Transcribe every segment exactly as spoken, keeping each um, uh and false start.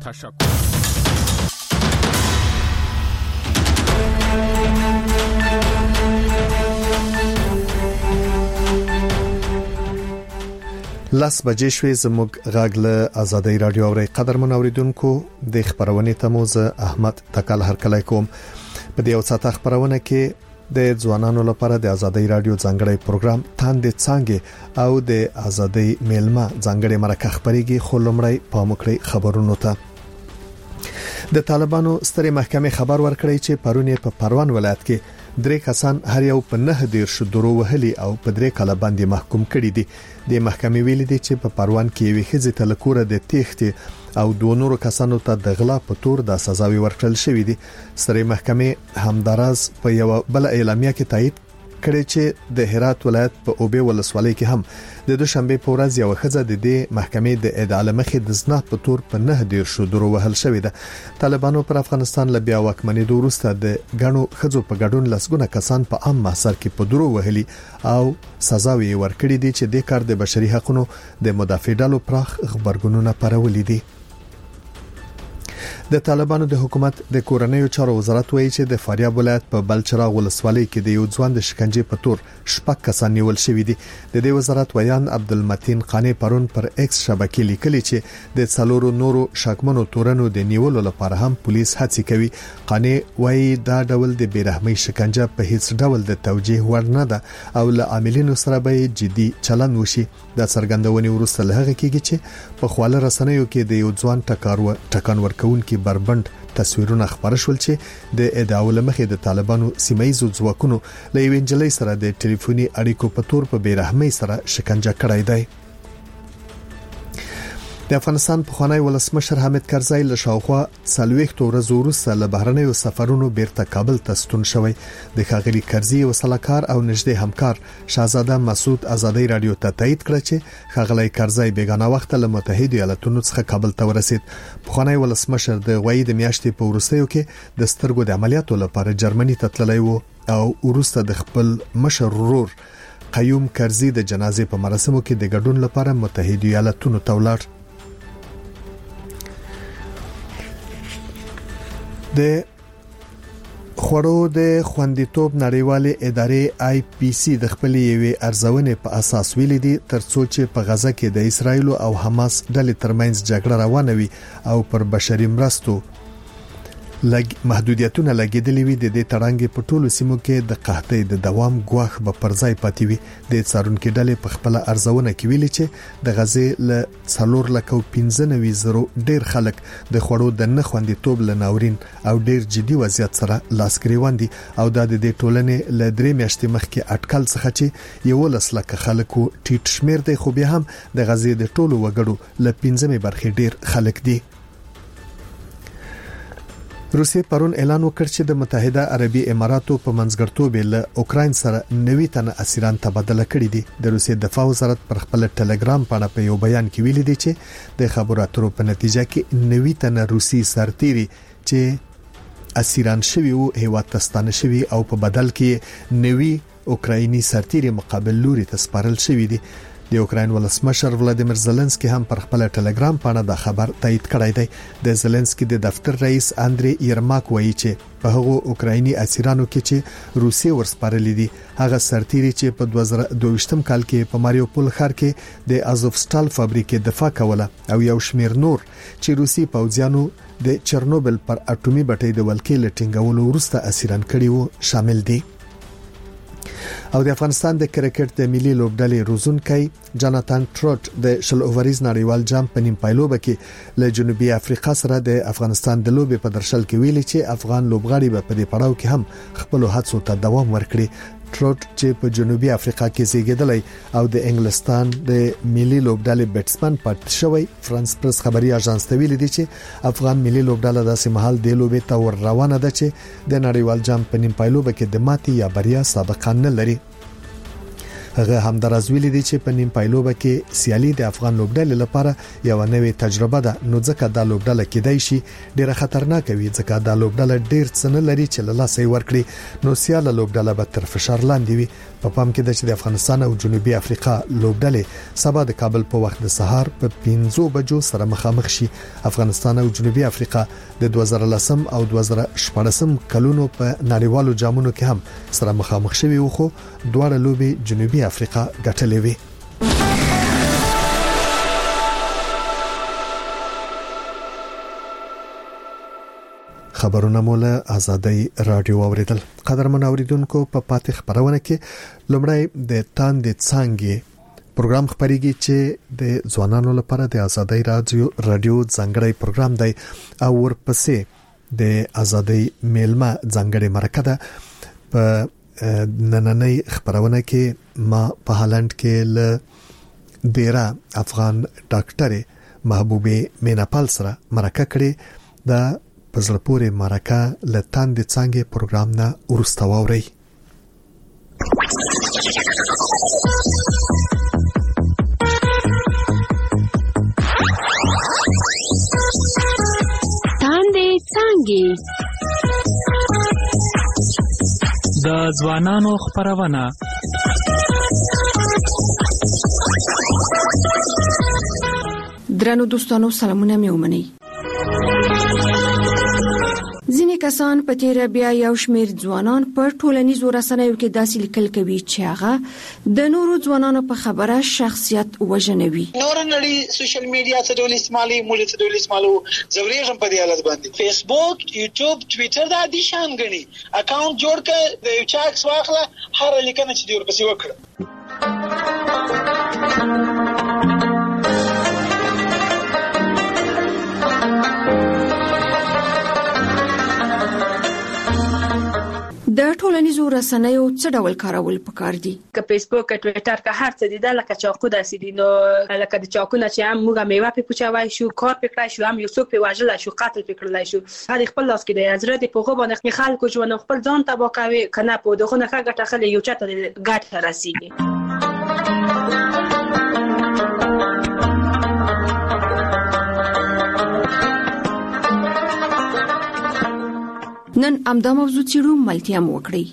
تشکر. لاس بجې شوې زموږ غاګله آزادۍ رادیو اوري قدرمن اوریدونکو د خبرونه تموز احمد تکل هر کله کوم په دې او ساته خبرونه کې د ځوانانو لپاره د آزادۍ رادیو ځانګړی پروګرام تاند څنګه او د آزادۍ میلمه ځانګړی مرکه خبريږي خلمړی پامکړی خبرونو ته د طالبانو سترې محکمې خبر ورکړی چې پرونه په پروان ولایت کې درې کسان هر یو په نه دیر شو درو وهلي او په درې کاله باندې محکوم کړي دي. د محکمې ویلي دي چې په پروان کې وی خزه تلکوره د تېختي او دوه نورو کسانو ته د غلا په تور د سزاوي ورکړل شوې دي. سترې محکمې همداراز په یو بل اعلامیه کې تایید کړی چې د هرات ولایت په اوبه ولسوالۍ کې هم د دوشنبه په ورځ یو خزه د دې محکمې د ادعا مخې د زنا په تور په نه دیر شو درو وهل شوې ده. طالبانو پر افغانستان ل بیا واکمنۍ دوروسته د غنو خزو په ګډون لسګونه کسان په عام محضر کې په درو وهلي او سزاوي ورکړي دي چې د کار د بشري حقوقو د مدافع ډلو پراخ خبرګونونه پرولې دي. د طالبانو د حکومت د کورنیو چارو وزارت وایي چې د فاریاب ولایت په بلچراغ ولسوالۍ کې د یو ځوان د شکنجې په تور شپږ کسان نیول شوي دي. د دې وزارت ویان عبدالمتین قانی پرون پر ایکس شبکې لیکلي چې د څلورو نورو شاکمنو تورنو د نیولو لپاره هم پولیس هڅې کوي. قانی وایي دا ډول د بیرحمۍ شکنجه په هیڅ ډول د توجیه وړ نه ده او له عاملینو سره به جدي چلند وشي. د څرګندونې وروسته له هغه کېږي چې په خواله رسنیو کې د یو ځوان ټکارو ټکان ورکون کې بربند تصویرونه خبر شول چې د ادعاو لمخې د طالبانو سیمایي ځواکونو له وینجلۍ سره د ټلیفوني اړیکو په تور په بیرحمۍ سره شکنجه کړای دی. د افغانستان پخوانی ولسمشر حامد کرزی له شاوخوا څلوېښت ورځې وروسته له بهرنیو سفرونو بیرته کابل ته ستون شوی. د ښاغلي کرزی وسلکار او نږدې همکار شاهزاده مسعود آزادۍ رادیو ته تایید کړ چې ښاغلي کرزی بیگانه وخت له متحده ایالاتونو څخه کابل ته ورسید. پخوانی ولسمشر د غوي د میاشتې په وروستیو کې د سترګو د عملیاتو لپاره جرمني ته تللی و او وروسته د خپل مشر ورور قیوم کرزی د جنازې په مراسمو کې د ګډون لپاره متحده ایالاتونو ته ولاړ. د خوړو د خوندیتوب نړیوالې ادارې آی پی سی د خپلې یوې ارزونې په اساس ویلي دي ترڅو چې په غزه کې د اسرایل او حماس ډلې ترمنځ جګړه روانه وي او پر بشري مرستو لګ محدودیتونه لګیدلې وي د دې تړانګې په ټولو سیمو کې د قحطۍ د دوام غواخ به پرځای پاتې وي. د څارونکو ډلې په خپل ارزونه کې ویلي چې د غزې له څلور لکه پنځه نوي زرو ډیر خلک د خوړو د نه خوندیتوب لناورین او ډیر جدي وضعیت سره لاس ګریوان دي او د دې ټولنې له درې میاشتې مخکې اټکل څخه چې یو لسلکه خلکو ټیټ شمیر دی خو بیا هم د غزې د ټولو وګړو له پنځمې برخې ډیر خلک دي. روسیې پرون اعلان وکړ چې د متحده عربي اماراتو په منځګړتوب له اوکراین سره نوي تنه اسیران تبادله کړي دي. د روسیې دفاع وزارت پر خپل ټلګرام باندې په یو بیان کې ویلي دی چې د خبرو اترو په نتیجه کې نوي تنه روسي سرتیري چې اسیران شوی او هیواد تستانه شوی او په بدل کې نوي اوکرایني سرتیري مقابل لوري ته سپارل شوی دي. د اوکراین ولسمشر ولادیمیر زيلنسکي هم پر خپل ټلګرام باندې دا خبر تایید کړی دی. د زيلنسکي د دفتر رئیس اندري یرماک وایي چې په هغو اوکرایني اسیرانو کې چې روسي ورسپارلې دي هغه سرتیري چې په دوه زره دوه کال کې په ماریوپول ښار کې د ازوفستال فابریکې دفاع کوله او یو شمیر نور چې روسي پوځیانو د چرنوبل پر اټومي بټۍ د ولکې لټینګولو وروسته اسیران کړي وو شامل دي. او د افغانستان د کرکټ د ملي لوبډلې روزونکي جاناتان ټروټ د شل اووريز نړیوال جام په نیم پایلوبه کې له جنوبي افریقا سره د افغانستان د لوبې په درشل کې ویلي چې افغان لوبغاړي په دې پړاو کې هم خپل هڅو ته دوام ورکړي. ټروټ چې په جنوبي افریقا کې زیږیدلی او د انګلستان د ملي لوبډلې بیټسمن پاتې شوی فرانس پرس خبري اژانس ته ویلي دی چې افغان ملي لوبډله داسې مهال د لوبې ته ور روانه ده چې د نړیوال جام په نیم پایلوبه کې د ماتي یا بریا سابقه نه لري. هغه هم درازویل دي چې په نیم پایلوبه کې سیالي د افغان لوبډلې لپاره یو نوې تجربه ده، نو ځکه د لوبډله کېدای شي ډیره خطرناک وي، ځکه د لوبډله ډیر څه نه لري چې له لاسه ورکړي، نو سیاله لوبډله به تر فشار لاندې وي. په پام کې ده چې د افغانستان او جنوبي افریقا لوبډلې سبا د کابل په وخت د سهار په پنځه بجو سره مخامخ شي. افغانستان او جنوبي افریقا د دوه زره لسم او دوه زره شپږم کلونو په نړیوالو جامونو کې هم سره مخامخ شوي وو، خو دواړه لوبي جنوبي افریقا ګټلې وي. خبرونه مولا آزادۍ رادیو اوریدل. قدرمن اوریدونکو، په پاتې خبرونه کې لومړی د تاندې څنګه پروګرام خبريږي چې د ځوانانو لپاره د آزادۍ رادیو رادیو ځانګړی پروګرام دی او ورپسې د آزادۍ میلمه ځانګړی مرکه ده. په نننۍ خبرونه کې ما په هالند کې ل ډیره افغان ډاکټر محبوبه میناپال سره مرکه کړې. د پزړپورې مرکه ل تاندې څنګه پروګرام نه ورسته ووري. تاندې څنګه د ځوانانو خبرونه. درنو دوستانو، سلامونه مې ومنئ. ځینې کسان په تیر بیا یو شمېر ځوانان په ټولنیزو رسنیو کې داسې لیکل کوي چې هغه د نورو ځوانانو په خبره شخصیت وژنوي. نور نړۍ سوشل میډیا څه ډول استعمالي، موږ څه ډول استعمالو، زوريږم په دې حالت باندې. فیسبوک، یوټیوب، ټوئیټر دا دي شان غني اکاونټ جوړ کړه، د یو چا عکس واخله، هر لیکنه چې دی ورپسې وکړه. د ټولنیزو رسنیو څه ډول کارول پکار دي؟ که فیسبوک، ټوئیټر، که هر څه دي دا لکه چاقو داسې دي، نو لکه د چاقونه چې هم موږ میوه په پوچوای شو، کار پکړای شو، هم یو څوک په واجل شو، قتل پکړلای شو، هغه خپل لاس کې د حضرت په غو باندې خلکو ژوند خپل ځان تبا کوي، کنه په دغه نه ګټه خلې یو چاته ګټه راسيږي. نن امدا موضوع چیرو ملتیا مو وکړي.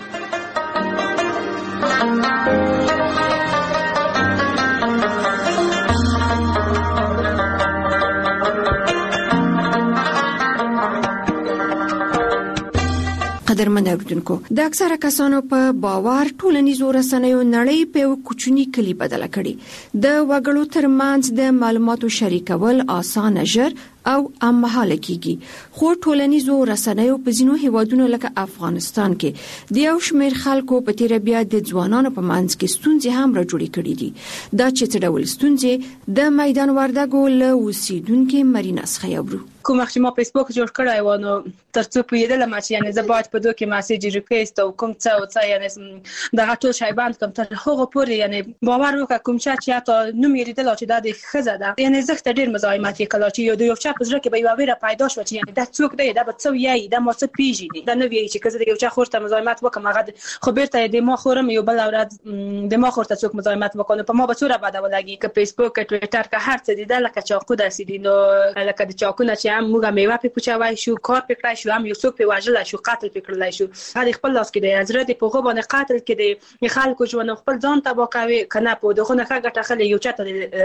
قدرمن اوریدونکو، د اکثره کسانو په باور ټولنیزو رسنیو نړۍ په کوچنی کلی بدله کړي. د وګړو ترمنځ د معلوماتو شریکول آسانه، ژر او امهاله کیږي، خو ټولنیزو رسنیو په ځینو هیوادونو لکه افغانستان کې د یو شمېر خلکو په تیر بیا د ځوانانو په منځ کې ستونزې هم راجوړې کړې دي. دا چې څه ډول ستونزې د میدان وردګو له اوسیدونکو مرینا څخه یورو. کوم وخت ما فیسبوک جوړ کړای و، نو ترڅو پیدل ما چې یعنی زه باید په دوه کې میسج ریکوست او کوم څه او څه یعنی دا ټول شی باندې کوم تر هغه پورې یعنی باور وکړه کوم چې تا نو مې ریدل چې دا د خزه ده، یعنی زخت ډیر مزاحمت کړه چې یو د یو چا په ځکه به یو ویره پیدا شو چې یعنی دا څوک دی، دا به څو یی، دا مو څه پیژني، دا نو وی چې کزه یو چا خورته مزاحمت وکم، هغه خو بیرته د ما خورم یو بل اوراد د ما خورته څوک مزاحمت وکړي، په ما به څوره بده ولګي. که فیسبوک، ټوئیټر، که هر څه دي دا لکه چاقو داسې دي، نو لکه د چاقونه چې هم موږ میوه په پوچوای شو، کار پکړای شو، هم یو څوک په واجل شو، قتل پکړلای شو، هغه خپل لاس کې د حضرت په غو باندې قتل کې د خلکو ژوند خپل ځان تبا کوي، کنه په دغه نه ګټه خلې یو چاته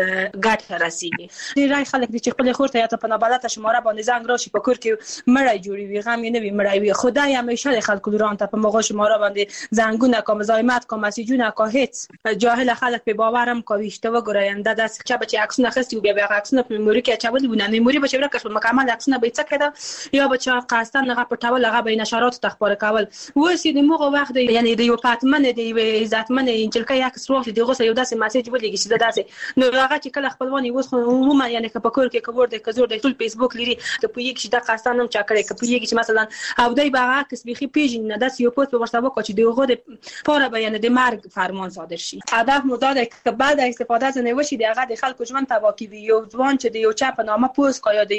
ګټه راسيږي. ډیری خلک چې خپل خورته یا ته په نابلته شماره باندې زنګ راشي په کور کې مړی جوړوي، غم یې نه وي مړی وي. خدای همیشه خلکو دران ته په مغه شماره باندې زنګونه کوم، مزاحمت کوم، مسیجونه کو، هیڅ جاهل خلک په باورم کوي اشتباه ګورای انده داس چې به عکسونه خستي او بیا عکسونه په مموري کې چاول ونه مموري به چبره کښ مکمل عکسونه به څه کړه یا به چا قاستان هغه پټول، هغه به نشرات تخبار کول. وسی د موغه وخت یعنی د یو پاتمن د یو عزتمن انجلکه یک سروف دغه یو داسې میسج ولېږي چې داسې نو هغه چې کله خپلوان یې وسخه عموما یعنی که په کور کې کور د کزور د ټول فیسبوک لري که په یک چې د قاستان هم چا کړی، که په یک چې مثلا او دای باغه کس بيخي پیژن نه داس یو پوسټ په ورسته وکړي چې دغه د پاره بیان د مرګ فرمان صادر شي. هدف مو دا ده که بعد استفاده نه وشي دغه د خلکو ژوند تبا کوي. یو ځوان چې د یو چا په نامه پوسټ کوي یا د یو چا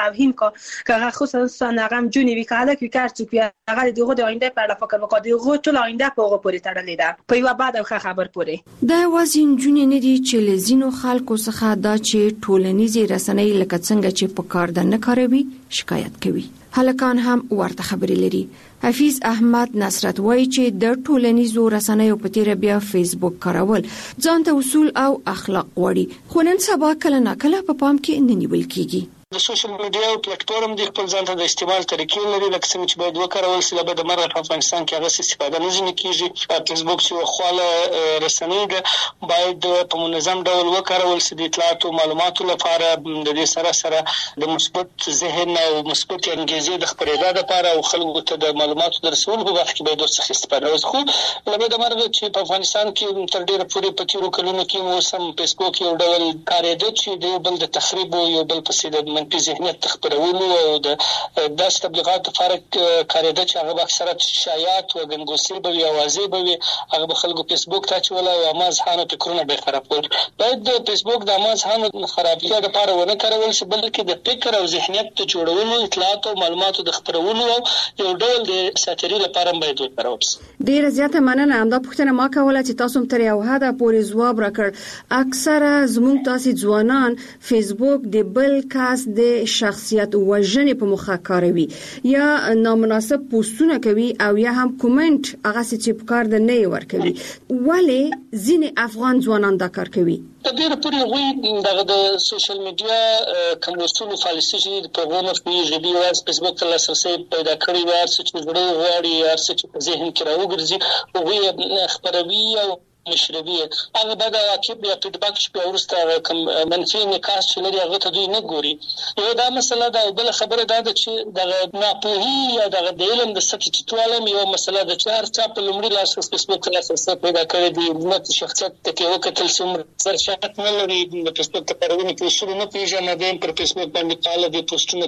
توهین کا که خصوصا هغه جونی وی کاله کی کار چې هغه دغه د آینده په اړه فکر وکړي دغه ټول آینده په هغه پورې تړلې ده په یو بعد او خبر پورې د وازین جونی نه دي چې لزینو خلکو څخه دا چې ټولنیزي رسنۍ لکه څنګه چې په کار د نه کاروي شکایت کوي. هلکان هم ورته خبرې لري. حفیظ احمد نصرت وایي چې د ټولنیزو رسنیو په تیر بیا فیسبوک کارول ځان ته اصول او اخلاق وړي خو نن سبا کله ناکله په پام کې نه نیول کیږي. د سوشل میډیا او پلیټفارم د خپل ځان ته د استعمال طریقې لري لکه څنګه چې باید وکارول شي لکه د مرغ په افغانستان کې هغه استفاده نه ځنې کیږي. فیسبوک چې خواله رسنۍ ده باید په منظم ډول وکارول شي د اطلاعات او معلوماتو لپاره د دې سره سره د مثبت ذهن او مثبت انګیزې د خپرېدا لپاره او خلکو ته د معلوماتو د رسولو په وخت کې باید څه استفاده وشي. خو لکه د مرغ چې په افغانستان کې تر ډیره پورې په تیرو کلونو کې مو سم فیسبوک یو ډول کارېده چې د بل د تخریب او یو بل پسې د په ذهنیت تخبرولو او د داس تبلیغات لپاره کارېده چې هغه اکثرت شایعات او ګنګوسې به وي اوازې به وي هغه به خلکو فیسبوک ته چول او مازحانو فکرونه به خرابول. باید د فیسبوک د مازحانو خرابتیا لپاره ونه کارول شي بلکې د فکر او ذهنیت ته جوړولو اطلاعات او معلوماتو د خبرولو او یو ډول د ساتری لپاره باید وکارول شي. ډیره زیاته مننه. همدا پوښتنه ما کوله چې تاسو تر یو حده پورې ځواب راکړ. اکثره زموږ تاسو ځوانان فیسبوک د بل کس د شخصیت وژنې په مخه کاروي یا نامناسب پوسټونه کوي او یا هم کومنټ هغه چې په کار د نه ور کوي. ولی ځینې افغان ځوانان دا کار کوي؟ د ډیره پورې غوي دغه د سوشل میډیا کوم اصول پالیسي چې په غوونه کې ژبي واس فیسبوک ته لاسرسي پیدا کړی و هر څه چې زړه غواړي هر څه چې ذهن کې راوګرځي غوي خبروي او مشربي هغه بعد عقب یا فیډباک چې ورسته کوم منفي نکاس چې لري هغه ته دوی نه ګوري. یو دا مسله دا بل خبره دا ده چې د ناپوهي یا د علم د سطحي ټولم یو مسله د چار چا په لومړي لاس فیسبوک ته لاسرسي پیدا کړی دی نو شخصیت ته کې وکتل څومره سرشات نه لري د فیسبوک ته پرونه کې اصول نه پیژنه د پر فیسبوک باندې پاله د پوسټونه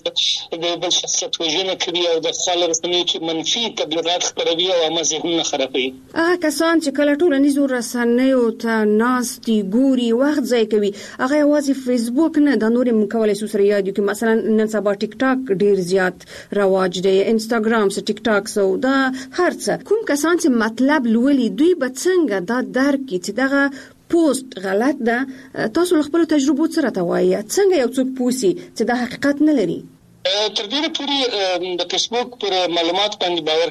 کې د بل شخصیت وژنه کوي او د خلک رسنۍ چې منفي تبلیغات خپروي او هم ذهنونه خرابوي. هغه کسان چې کله ټول نيزو رسنیو ته ناستي ګوري وخت ځای کوي هغه یوازې فیسبوک نه د نورې مکولای سو سره یاد کې مثلا نن سبا ټیک ټاک ډیر زیات رواج دی انستګرام سره ټیک ټاک سو دا هرڅه کوم کسان چې مطلب لولي دوی به څنګه دا درک چې دغه پوسټ غلط ده تاسو خپل تجربه سره توایي څنګه یو څوک پوسی چې دا حقیقت نه لري؟ تر ډیره پورې د فیسبوک پر معلومات باندې باور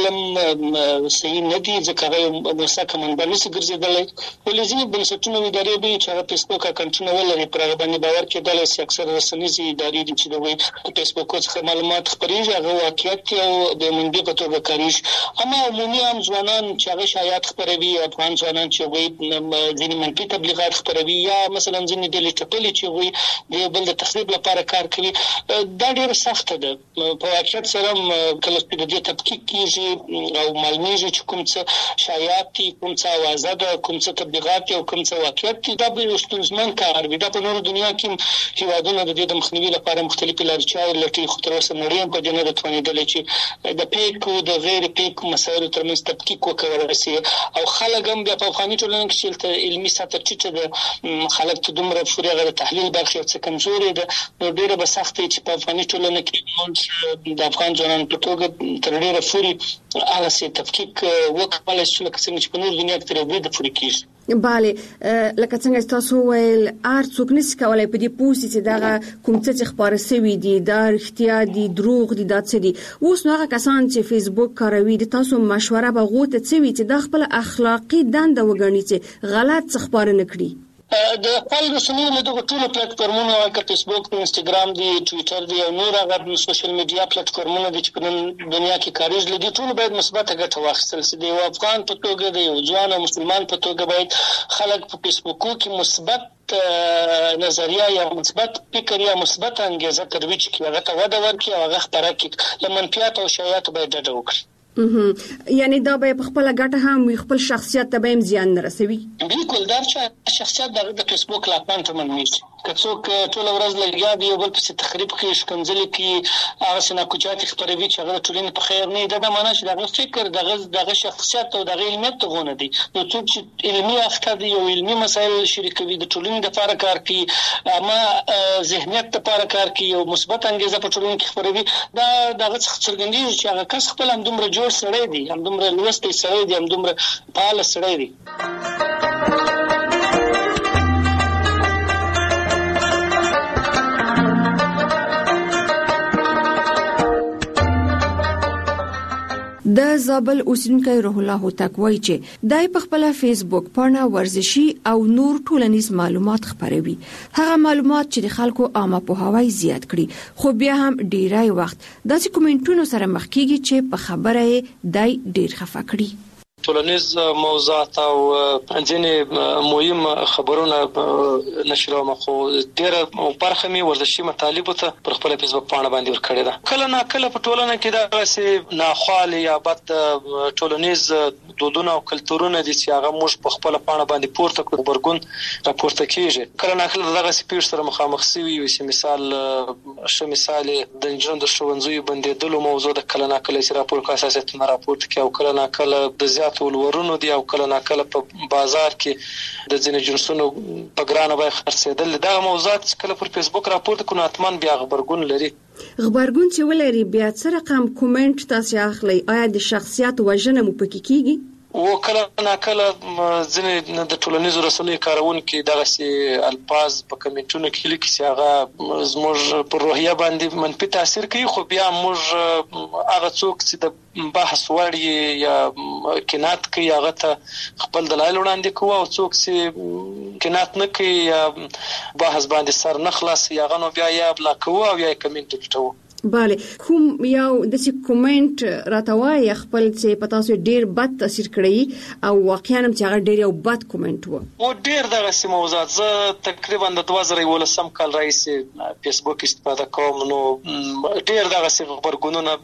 کول صحیح نه دي ځکه هغه مسکه منبع نشي ګرځیدلی. ولې بنسټونه ادارې به چې هغه فیسبوک اکاونټونه ولري پر هغه باندې باور کېدل چې اکثر رسنیزي ادارې دي چې د فیسبوک څخه معلومات خپرېږي هغه واقعیت او د منبع په توګه کاریږي. اما عمومي عام ځوانان چې هغه شایعات خپروي افغان ځوانان چې وایي ځینې منفي تبلیغات خپروي یا مثلا ځینې ډلې ټپلې چې وایي د بل د تخریب لپاره کار کوي دا ډېر سخت ده. په واقعیت سره کله چې د دې تحقیق کیږي او معلومیږي چې کوم څه شایعات دي کوم څه اوازه ده کوم څه تبلیغات او کوم څه واقعیت دي دا به ستونزمن کار وي. دا په نورو دنیا کې هیوادونه د دې د مخنیوي لپاره مختلفې لارې چارې لټوي خو تر اوسه نړۍ په دې نه ده توانېدلې چې د پیک او د غیر پیک مسایلو ترمنځ تحقیق وکړي شي او خلک هم د افغاني ټولنې کې چې علمي سطح ټیټه ده خلک ته دومره فوري غره تحلیل برخه څه کمزوري ده نو ډیره به سخت چې په افغاني ټولنه کې موږ د افغان ځوانانو په توګه تر ډیره فوري هغه څه تحقیق وکړل چې لکه څنګه چې په نور دنیا کې تر دې د فوري کیږي. bale لکه څنګه تاسو ویل ار څوک نشي کولای په دې پوسټ چې دا کوم څه خبره سوي دي دا اړتیا دي دروغ دي دا څه دي اوس نو هغه کسان چې فیسبوک کاروي د تاسو مشوره به غوته څوي چې د خپل اخلاقی دنده وګڼي چې غلط خبره نه کړي. د خپل رسنیو له دغه ټولو پلیټفارمونو لکه فیسبوک انستګرام دی ټوئیټر دی او نور هغه سوشل میډیا پلیټفارمونه دي چې په دنیا کې کاریږي لدی ټول باید مثبت ګټه واخیستل شي. د افغان په توګه د یو ځوان او مسلمان په توګه باید خلک په فیسبوک کې مثبت نظریه یا مثبت فکر یا مثبت انګیزه ترویج کړي هغه ته وده ورکړي او هغه خبره کړي له منفیات او شایعات باید ډډه وکړي. یعنی دا به خپل ګټه هم خپل شخصیت ته به زیان نه رسوي. بالکل دا چې شخصیت د فیسبوک لا پانته منوي کڅوک ټول ورځ لګیا دی یو بل په تخریب کې شکنځل کې هغه سناکوچات خبروي چې هغه ټولنې په خیر نه ده د معنا چې دغه فکر دغه دغه شخصیت او دغه علمیت ته غونه دي نو څوک چې علمي اخته دي او علمي مسایل شریکوي د ټولنې د لپاره کار کوي اما ذهنیت د لپاره کار کوي او مثبت انګیزه په ټولنه کې خبروي دا دغه څرګندېږي چې هغه کس خپل هم دومره جوړ سړی دی هم دومره لوستی سړی دی هم دومره فعال سړی دی. د زابل اوسیدونکو روح الله هوتک وایي چې دای په خپل فیسبوک پاڼه ورزشي او نور ټولنیز معلومات خپروي. هغه معلومات چې د خلکو عامه پوهاوی زیات کړي خو بیا هم ډیرای وخت داسې کومنټونو سره مخ کیږي چې په خبره یې دای ډیر خفه کړي. ټولنیز موضوعات او ځینې مهم خبرونه نشروم خو ډېره برخه مې ورزشي مطالب ته پر خپل فیسبوک پاڼه باندې ورکړې ده. کله نه کله په ټولنه کې دا چې ناخوالي یا بد ټولنیز دودونه او کلتورونه دي چې هغه موږ په خپل پاڼه باندې پورته کړو برګون راپورته کیږي. کله نه کله دغه سپیډ سره مخامخ سوي وي چې مثال ش مثال د انجن د ښوونځیو بندیدلو موضوع د کله نه کله چې راپور کا اساسات نه راپورته کوي او کله نه کله د زیات ولورونو دی او کله نه کله په بازار کې د ځینې جنسونو په ګرانه بیه خرڅېدل. دا موضوعات کله پر فیسبوک راپورته کړو اتمن بیا خبرګون لري. خبرګون چې ولري بیا څه رقم کومنټ تاسو اخلي آیا د شخصیت وژنه مو پکې کیږي؟ او کله نه کله ځینې د ټولنیزو رسنیو کارونکي دغه سي الفاظ په کمنټونو کې لیکي چې هغه زموږ پر روحیه باندې منفي تاثیر کوي خو بیا موږ هغه څوک چې د بحث وړي یا کنات کوي هغه ته خپل دلایل وړاندې کوي او څوک چې کنات نه کوي یا بحث باندې سر نه خلاص یا غنو بیا یا بلا کوي او یا کمنټ پټو. bale کوم یو د سی کومنټ راتوای خپل چې پتا سو ډیر بد تاثیر کړی او واقعا هم چې هغه ډیر یو بد کومنټ وو او ډیر دغه سی موضوعات زه تقریبا د دوه زره ولسم کال رئیس فیسبوک استفاده کوم نو ډیر دغه سی خبرګونونه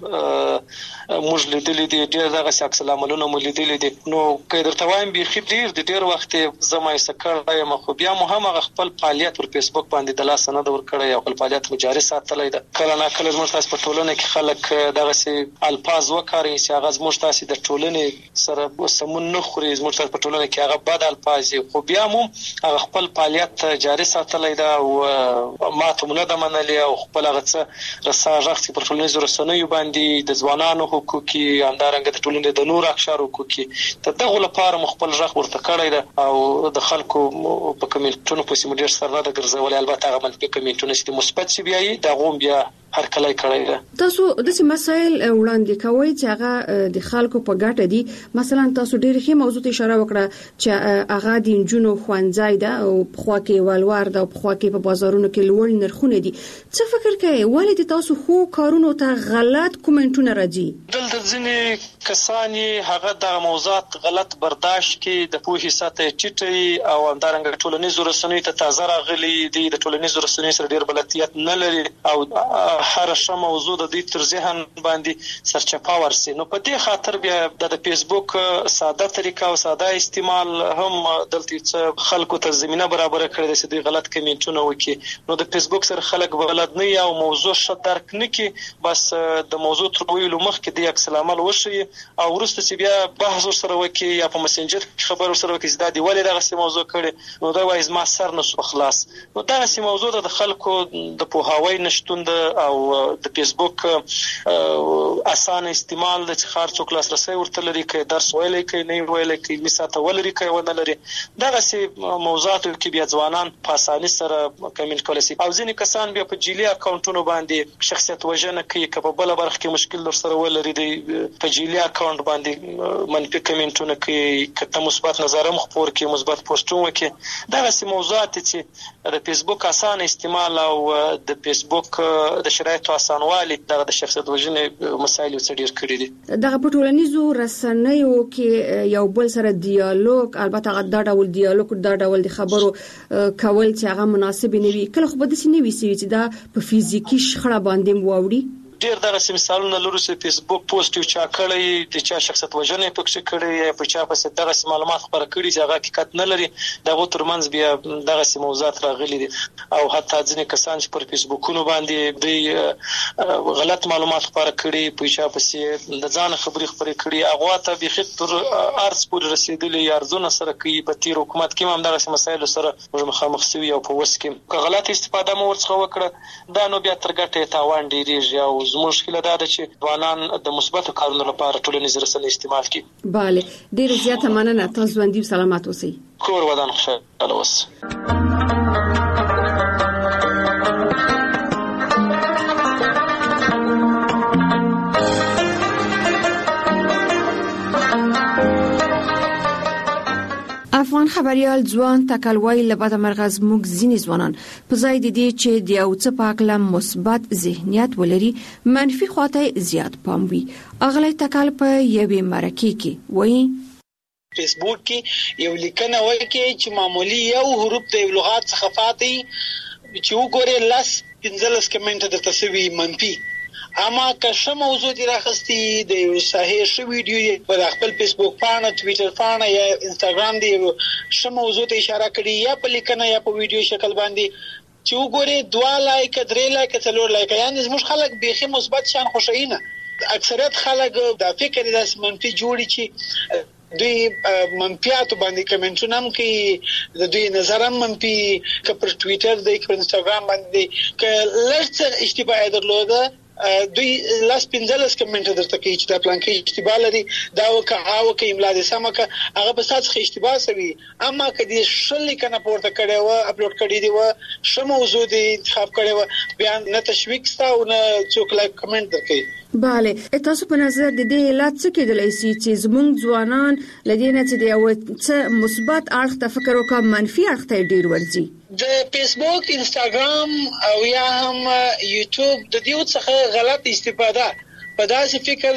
موږ لیدلې دي ډیر دغه سی عکس العملونه موږ لیدلې دي نو که درته وایم به ډیر د ډیر وخت زما یې سکړای ما خو بیا مو هم خپل فعالیت پر فیسبوک باندې د لاس نه د ور کړی او خپل فعالیت مجاري ساتلای ده. کله نه کله تاسو په ټولنه کې خلک دغه سي الفاظ وکاري چې هغه زموږ تاسو د ټولنې سره سمون نه خوري زموږ تاسو په ټولنه کې هغه بد الفاظ خو بیا مو هغه خپل فعالیت جاري ساتلای دا او ماته مونږ د منلي او خپل هغه څه رساژ پر ټولنیزو رسنیو باندې د ځوانانو حقوقي اندارنګ د ټولنې د نور اقشار حقوقي ته دغه لپاره مخبل ژغ ورته کړی دا او د خلکو په کمیټونو په سیمه ډیر سره د ګرځول البته هغه منفي کمیټونه چې مثبت شي بیا دا غوم بیا هر کله کړی دا. تاسو د څه مسایل وړاندې کوي چې هغه د خلکو په ګټه دي مثلا تاسو ډېر ښه موضوع ته اشاره وکړه چې هغه د انجونو خوانځای ده او په خوا کې والوار ده او په خوا کې په بازارونو کې لوړ نرخونه دي څه فکر کوي ولې تاسو خو کارونو ته غلط کومنټونه راځي؟ دلته ځینې کسان هغه د موضوعات غلط برداشت کې د پوهې سطح ټیټي او همدارنګه ټولنیزو رسنیو ته تازه راغلي دي د ټولنیزو رسنیو سره ډېر بلدیت نه لري او هر شی موضوع د دې تر ذهن باندې سرچپا ورسي نو په دې خاطر بیا د فیسبوک ساده طریقه او ساده استعمال هم دلته خلکو ته زمينه برابر کړی چې دوی غلط کمنټونه وکړي نو د فیسبوک سره خلک بلد نه یا موضوع ش درک نه کی بس د موضوع تر ویلو مخکې د عکس العمل وشي او ورسته چې بیا بحث سره وکړي یا په مسنجر خبر سره وکړي چې دا دی ولې دغه سی موضوع کړي نو دا وایي ما سر نو خلاص نو دا سی موضوع د خلکو د پوهاوی نشټون د او د فیسبوک اسانه استعمال د خار څوک لاسرسي ورته لري کې درس ویلې کې نه ویلې کې مثاته ولري کې ونه لري دغه سي موضوعات کې بیا ځوانان په اساني سره کمنټ کولای شي او ځینې کسان بیا په جیلی اکاونټونو باندې شخصیت وژنه کوي که په بل برخه کې مشکل در سره ولري د په جیلی اکاونټ باندې منفي کمنټونه کوي کته مثبت نظر هم خپور کوي مثبت پوسټونه کوي دغه سي موضوعات چې د فیسبوک اسانه استعمال او د فیسبوک د شرایطو اسانوالي دغه د شخصیت وژنې مسایل څډیر کړی دي دغه په ټولنیزو رسنیو کې یو بل سره ډیالوګ البته دا ډول ډیالوګ دا ډول د خبرو کول چې هغه مناسب نه وي کله خو به د سینې وي چې دا په فزیکی شخړه باندې ووري ډیر دغه مثالونه لرو چې فیسبوک پوسټ یو چا کړی د چا شخصیت وژنې پکې کړی یا په چا پسې دغه معلومات خبره کړي چې هغه حقیقت نه لري دغه ترمنځ بیا دغه موضوعات راغلي دي او حتی ځینې کسان چې پر فیسبوکونو باندې د غلط معلومات خبره کړي په چا پسې د ځان خبرې خبرې کړي هغه ته به خطر ارز پورې رسیدلي ارزونه سره کوي په تیر حکومت کې هم دغه مسایل سره مخامخ شوی او په وس کې که غلط استفاده مو ورڅخه وکړه دا نو بیا تر ګټه تاوان ډیریږي او زموږ مشکله ده چې ځوانان د مثبتو کارونو لپاره ټولنیز رسنۍ استعمال کړي. bale ډیر زیاته مننه تاسو ژوندۍ سلامات اوسئ. کور ودان خوشاله اوسئ. افغان خبريال ځوان تکلوي لبد مرغز موږ ځینې ځوانان په ځای د دې چې د یو څه پاکله مثبت ذهنیت ولري منفي خواته زیات پام وي اغلی تکل په یوې مرکه کې وایي فیسبوک کې یو لیکنه وایي چې معمولی یو حروف د لغات څخه فاتي چې وګوري لاس پنځلس کمنټ د تسوي منفي اما که شم موضوع دی راخستی د صحیح شو ویډیو په خپل فیسبوک پاڼه ټوئیټر پاڼه یا انستګرام دی شم موضوع ته اشاره کړي یا په لیکنه یا په ویډیو شکل باندې چې وګوري دوا لایک درې لایک څلور لایک یعنی زموږ خلک بیخي مثبت شان خوشاینه اکثریت خلک د فکر د منفي جوړي چې دوی منفیات باندې کمنټونه هم کوي د دوی نظر هم منفي که پر ټوئیټر دی که پر انستګرام باندې که لږ اشتباه درلوده دوی لاس پنځلس کمنټ درته کوي چې دا پلان کې اشتباه لري دا وکه او کې املا دې سم که هغه په اساس کې اشتباه سوي اما کدي شل کنه پورته کړي و اپلوډ کړي دی و شمه موضوع دی انتخاب کړي و بیان نه تشویق ستا او نه څوک لایک کمنټ درکې. bale تاسو په نظر د دې علت څه کېدلای شي چې زموږ ځوانان لدینه چې د یو څه مثبت اړخ ته فکر وکړي منفي اړخ ته ډیر ورځي د فیسبوک انستګرام او یا هم یوټیوب د دې څخه غلط استفاده په داسې فکر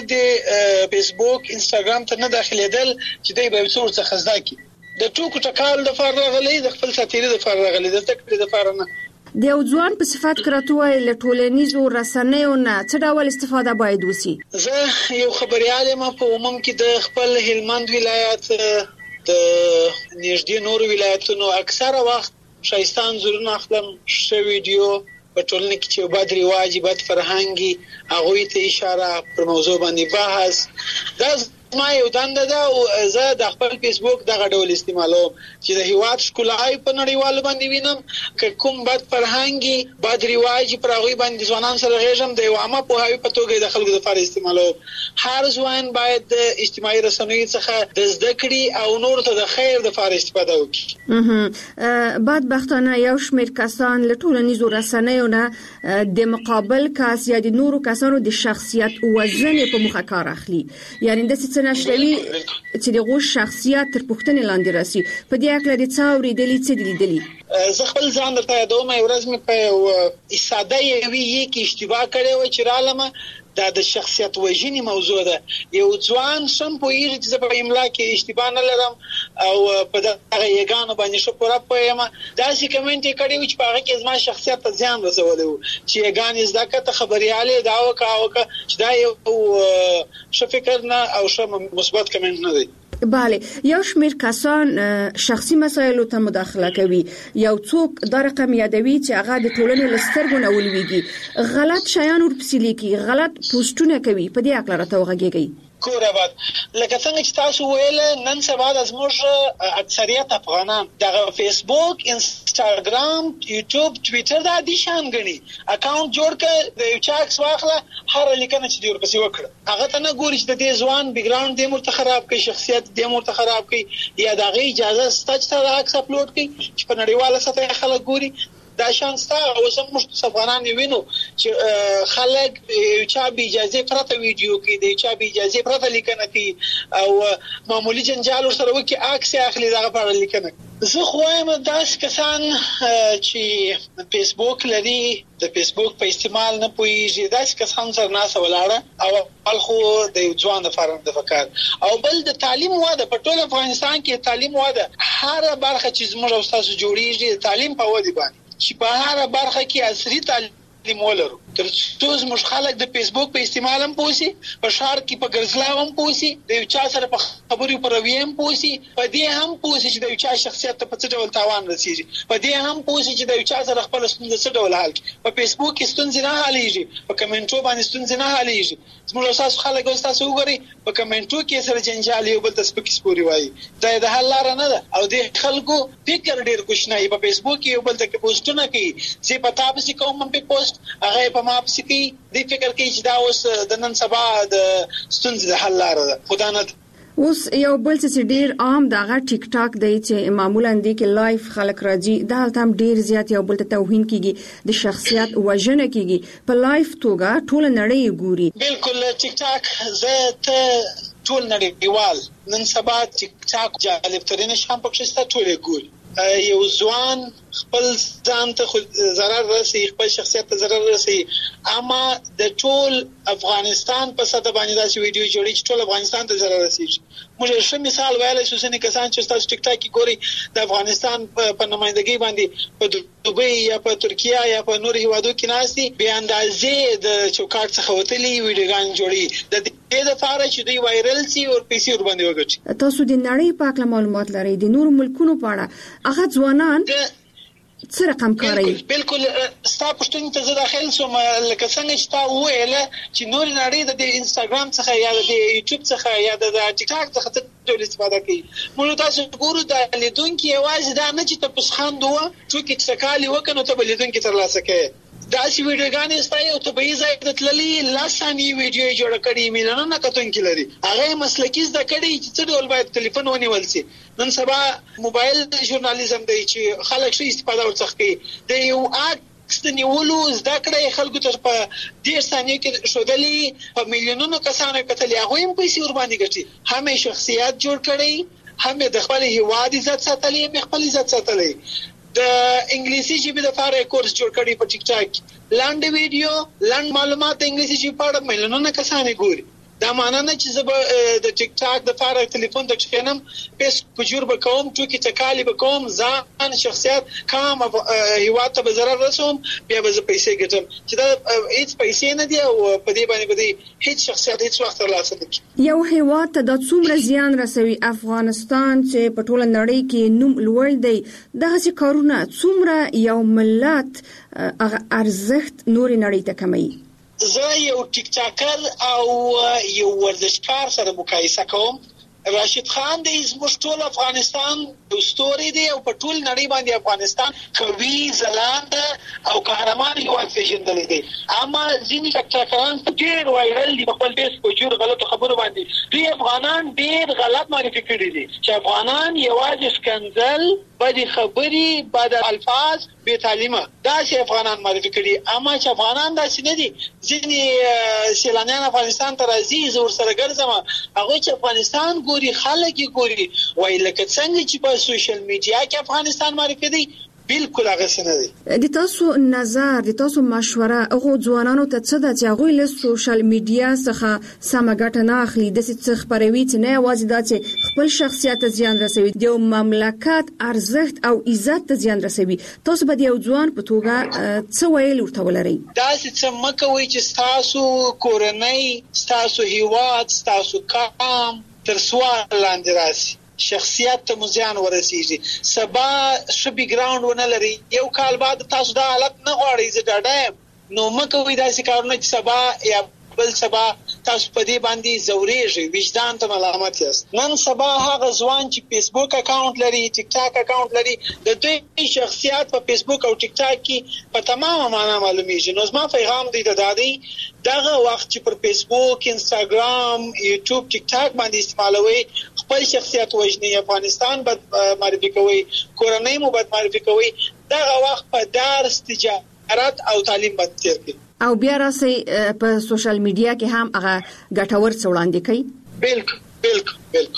د فیسبوک انستګرام ته نه داخليدل چې دوی به څور څه خزدا کی د ټوکو ټکال د فرغ غلي د خپل ساتيري د فرغ غلي د تکړه د فرنه د یو ځوان په صفات کراتوي له ټولنیزو رسنیو نه څه ډول استفاده باید وسی؟ زه یو خبريال یم په عموم کې د خپل هلمند ولایت د نږدې نور ولایتونو اکثره وخت شایستان زورونه خپل شو ویډیو په ټولنه کې چې بد رواج بد فرهنګي هغه ته اشاره پر موضوع باندې بحث دا ما یو دنده ده او زه د خپل فیسبوک دغه ډول استعمالوم چې د هیواد ښکلای په نړیوال باندې وینم که کوم بد فرهنګي بد رواج پر هغه باندې ځوانان سره غږم د یو عامه په هاوی په توګه د خلکو لپاره استعمالوم. هر ځوان باید د اجتماعي رسنیو څخه د زده کړې او نور ته د خیر لپاره استفاده وکړي. بدبختانه یو شمېر کسان له ټولنیزو رسنیو نه د مقابل کس یا د نورو کسانو د شخصیت وزن په مخه کار اخلي یعنی د نشلوي چې دغه شخصیت تر پښتنې لاندې راسي په دې اړه د څاوري دلی څه لیدلی زه خپل ځان درته یادوم یو ورځ مې په ساده یوې کې اشتباه کړې و چې رالمه دا د شخصیت وژنې موضوع ده یو ځوان سم پوهیږي چې په املا کې اشتباه نه لرم او په دغه یګانو باندې شو پوره پوهیم دا چې کمنټ یې کړی چې په هغه کې زما شخصیت ته ځان رسولی و چې یګانې زده کړه خبريالې دا وکړه چې دا یو ښه فکر نه او ښه مثبت کمنټ نه دی. bale یو شمېر کسان شخصي مسایلو ته مداخله کوي یو څوک دا رقم یادوي چې هغه د ټولنې لسترګو نه ولويږي غلط شیان ورپسې لیکي غلط پوسټونه کوي په دې اړه راته وغږیږي. کور آباد لکه څنګه چې تاسو ویل نن سبا د زموږ اکثریت افغانان د فیسبوک انستګرام یوټیوب ټوئیټر د دې شان غني اکاونټ جوړ کړ د یو چا عکس واخله هر لیکنه چې دی ورپسې وکړه هغه ته نه ګوري چې د دې ځوان بیک ګراوند دې مرته خراب کوي شخصیت دې مرته خراب کوي یا دغه اجازه ستاسو ته عکس اپلوډ کوي چې په نړیواله سطح خلک ګوري دا شان ستا او زموږ افغانان وینو چې خلک چا به اجازه پرته ویډیو کې دی چا به اجازه پرته لیکنه کوي او معمولی جنجال سره وکي عکس اخلي دغه په لیکنه. زه خو وایم داس کسان چې فیسبوک لري د فیسبوک په استعمال نه پوهیږي داس کسان سره ناس ولاړه او خو د ځوان لپاره د فکر او بل د تعلیم واده په ټول افغانستان کې تعلیم واده هر برخه چې زموږ استاد جوړیږي تعلیم په ودی باندې چې په هر برخه کې عصري تعلیم ولرو تر څو زموږ خلک د فیسبوک په استعمال هم پوسی، په شهر کې په ګرځلاو هم پوسی، د یو چا سره په خبرو پروي هم پوسی، په دې هم پوسی چې د یو چا شخصیت ته په څه ډول تاوان رسیږي، په دې هم پوسی چې د یو چا سره خپل ستونزه څه ډول حل کړي. په فیسبوک کې ستونزې نه حلېږي، په کمنټو باندې ستونزې نه حلېږي. زموږ تاسو خلک اوس تاسو وګورئ په کمنټو کې سره جنجال یو بل ته سپکې سپوري وایي، دا د حل لاره نه ده. او د خلکو فکر ډېر کوچنی په فیسبوک کې یو بل ته پوسټونه کوي، چې په تاسو کوم په پوسټ هغه په ما پسې کوي، د فکر کوي چې دا اوس د نن سبا د ستونزې د حل لاره ده. خدا نه اوس یو بل څه ډیر عام دغه ټیک ټاک دی چې معمولا د کې لایف خلک راځي، دا هم ډیر زیات یو بل ته توهین کیږي، د شخصیت وژنه کیږي په لایف توګه ټول نړۍ ګوري. بالکل ټیک ټاک زه ته ټول نړیوال نن سبا ټیک ټاک جالب ترين شام پکې ستا ټول ګوري. یو ځوان خپل ځان ته ضرر رسي، خپل شخصیت ته ضرر رسي، اما د ټول افغانستان په ساده باندې داسې ویډیو جوړي چې ټول افغانستان ته ضرر رسي. موږ ښه مثال ویلای شو چې کسان چې تاسو ټیک ټاک کې ګوري د افغانستان په نمائندګۍ باندې په دوبۍ یا په ترکیه یا په نور هیوادو کې ناشتي به اندازې د چوکاټ څخه وتلي ویډیوګان جوړي د دې لپاره چې دوی وایرل شي او پیسې ور باندې وګټي. تاسو د نړۍ په اړه معلومات لرئ، د نور ملکونو په اړه هغه ځوانان څه رقم کوي؟ بالکل ستا پښتون ته زه داخل سوم، لکه څنګه چې تا وویل چې نور نړۍ د انستګرام څخه یا د یوټیوب څخه یا د ټیک ټاک څخه ډېر استفاده کوي. موږ تاسو ګورو د لیدونکو یوازې دا نه چې تاسو خاندوه چې څکالي وکنو ته لیدونکو تر لاسه کوي. دا سی ویډیوګانې ستای او ته به ځای د تللی لاسانی ویډیو جوړ کړي میلیونونه کتونکي لري، هغه مسلکي زده کړي چې څه ډول باید ټلیفون ونیول شي. نن سبا موبایل ژورنالیزم دی چې خلک شي استفاده ورڅخه کوي، د یو عکس د نیولو زده کړې خلکو ته په ډېر ثانیو کې شودلې په میلیونونو کسانو کتلې، هغه هم پیسې ور باندې ګټي، هم شخصیت جوړ کړي، هم د خپل هیواد عزت ساتلې، هم خپل عزت ساتلې. د انګلیسي ژبې لپاره کورس جوړ کړی په ټیک ټاک، لاند ویډیو لاند معلومات انګلیسي ژبې په اړه میلیونونه کسان ګوري. دا معنی نه چې زه د ټیک ټاک د لپاره ټلیفون ته کښینم پیس کجور به کوم ټوکی تکالی به کوم ځان شخصیت کوم هیواد ته به ضرر رسوم، بیا به زه پیسې ګټم، چې دا هیڅ پیسې نه دی او په دې باندې به هیڅ شخصیت هیڅ وخت ترلاسه نه کوي. یو هیواد ته د څومره زیان رسوي افغانستان چې په ټوله نړۍ کې نوم لوړ دی، دغه کارونه څومره یو ملت ارزښت نور نړۍ ته کموي؟ زه یو ټیک ټاکر او یو ورزشکار سره مقایسه کوم. راشد خان د زموږ ټول افغانستان د ستوري دی او په ټول نړۍ باندې افغانستان قوي ځلاند او قهرمان یو پیژندل دي، اما ځینې ټاکران ډېر وایرل دي په خپل بیس په جوړ غلط خبرو باندې. دوی افغانان ډېر غلط معرفي کړي دي چې افغانان یوازې سکنزل، بدې خبرې، بد الفاظ، بې تعلیمه دا چې افغانان معرفي کړي، اما چې افغانان داسې نه دي. ځینې سیلانیان افغانستان ته راځي، زه ورسره ګرځم، هغوی چې افغانستان ګوري، خلک یې ګوري، وایي لکه څنګه چې په سوشل میډیا کې افغانستان معرفي دی، بالکل هغه څه نه دی. د تاسو نظر، د تاسو مشوره هغه ځوانانو ته څه ده چې هغوی له سوشل میډیا څخه سمه ګټه نه اخلي، داسې څه خپروي چې نه یوازې دا چې خپل شخصیت ته زیان رسوي، د یو مملکت ارزښت او عزت ته زیان رسوي؟ تاسو به د یو ځوان په توګه څه ویل ورته ولرئ؟ داسې څه مه کوئ چې ستاسو کورنۍ، ستاسو هیواد، ستاسو قام تر سوال لاندې راشي، شخصیت ته مزیان ورسیږي، سبا ښه بیک ګراوند ونه لري، یو کال بعد تاسو دا حالت نه غواړئ، زه ډاډه یم. نو مه کوئ داسې کارونه چې سبا یا بل سبا تاسو په دې باندې زورېږئ، وجدان ته ملامت یاست. نن سبا هغه ځوان چې فیسبوک اکاونټ لري، ټیک ټاک اکاونټ لري، د دوی شخصیت په فیسبوک او ټیک ټاک کې په تمامه معنا معلومیږي. نو زما پیغام دی د دادی دغه وخت چې پر فیسبوک، انستګرام، یوټیوب، ټیک ټاک باندې استعمالوي، خپل شخصیت وژني، افغانستان بد معرفي کوي، کورنۍ مو بد معرفي کوي، دغه وخت په درس، تجارت او تعلیم باندې تیر کړئ. او بیا راسي په سوشل میډیا کې هم هغه ګټور څه وړاندې کوي؟ بالکل بالکل بالکل.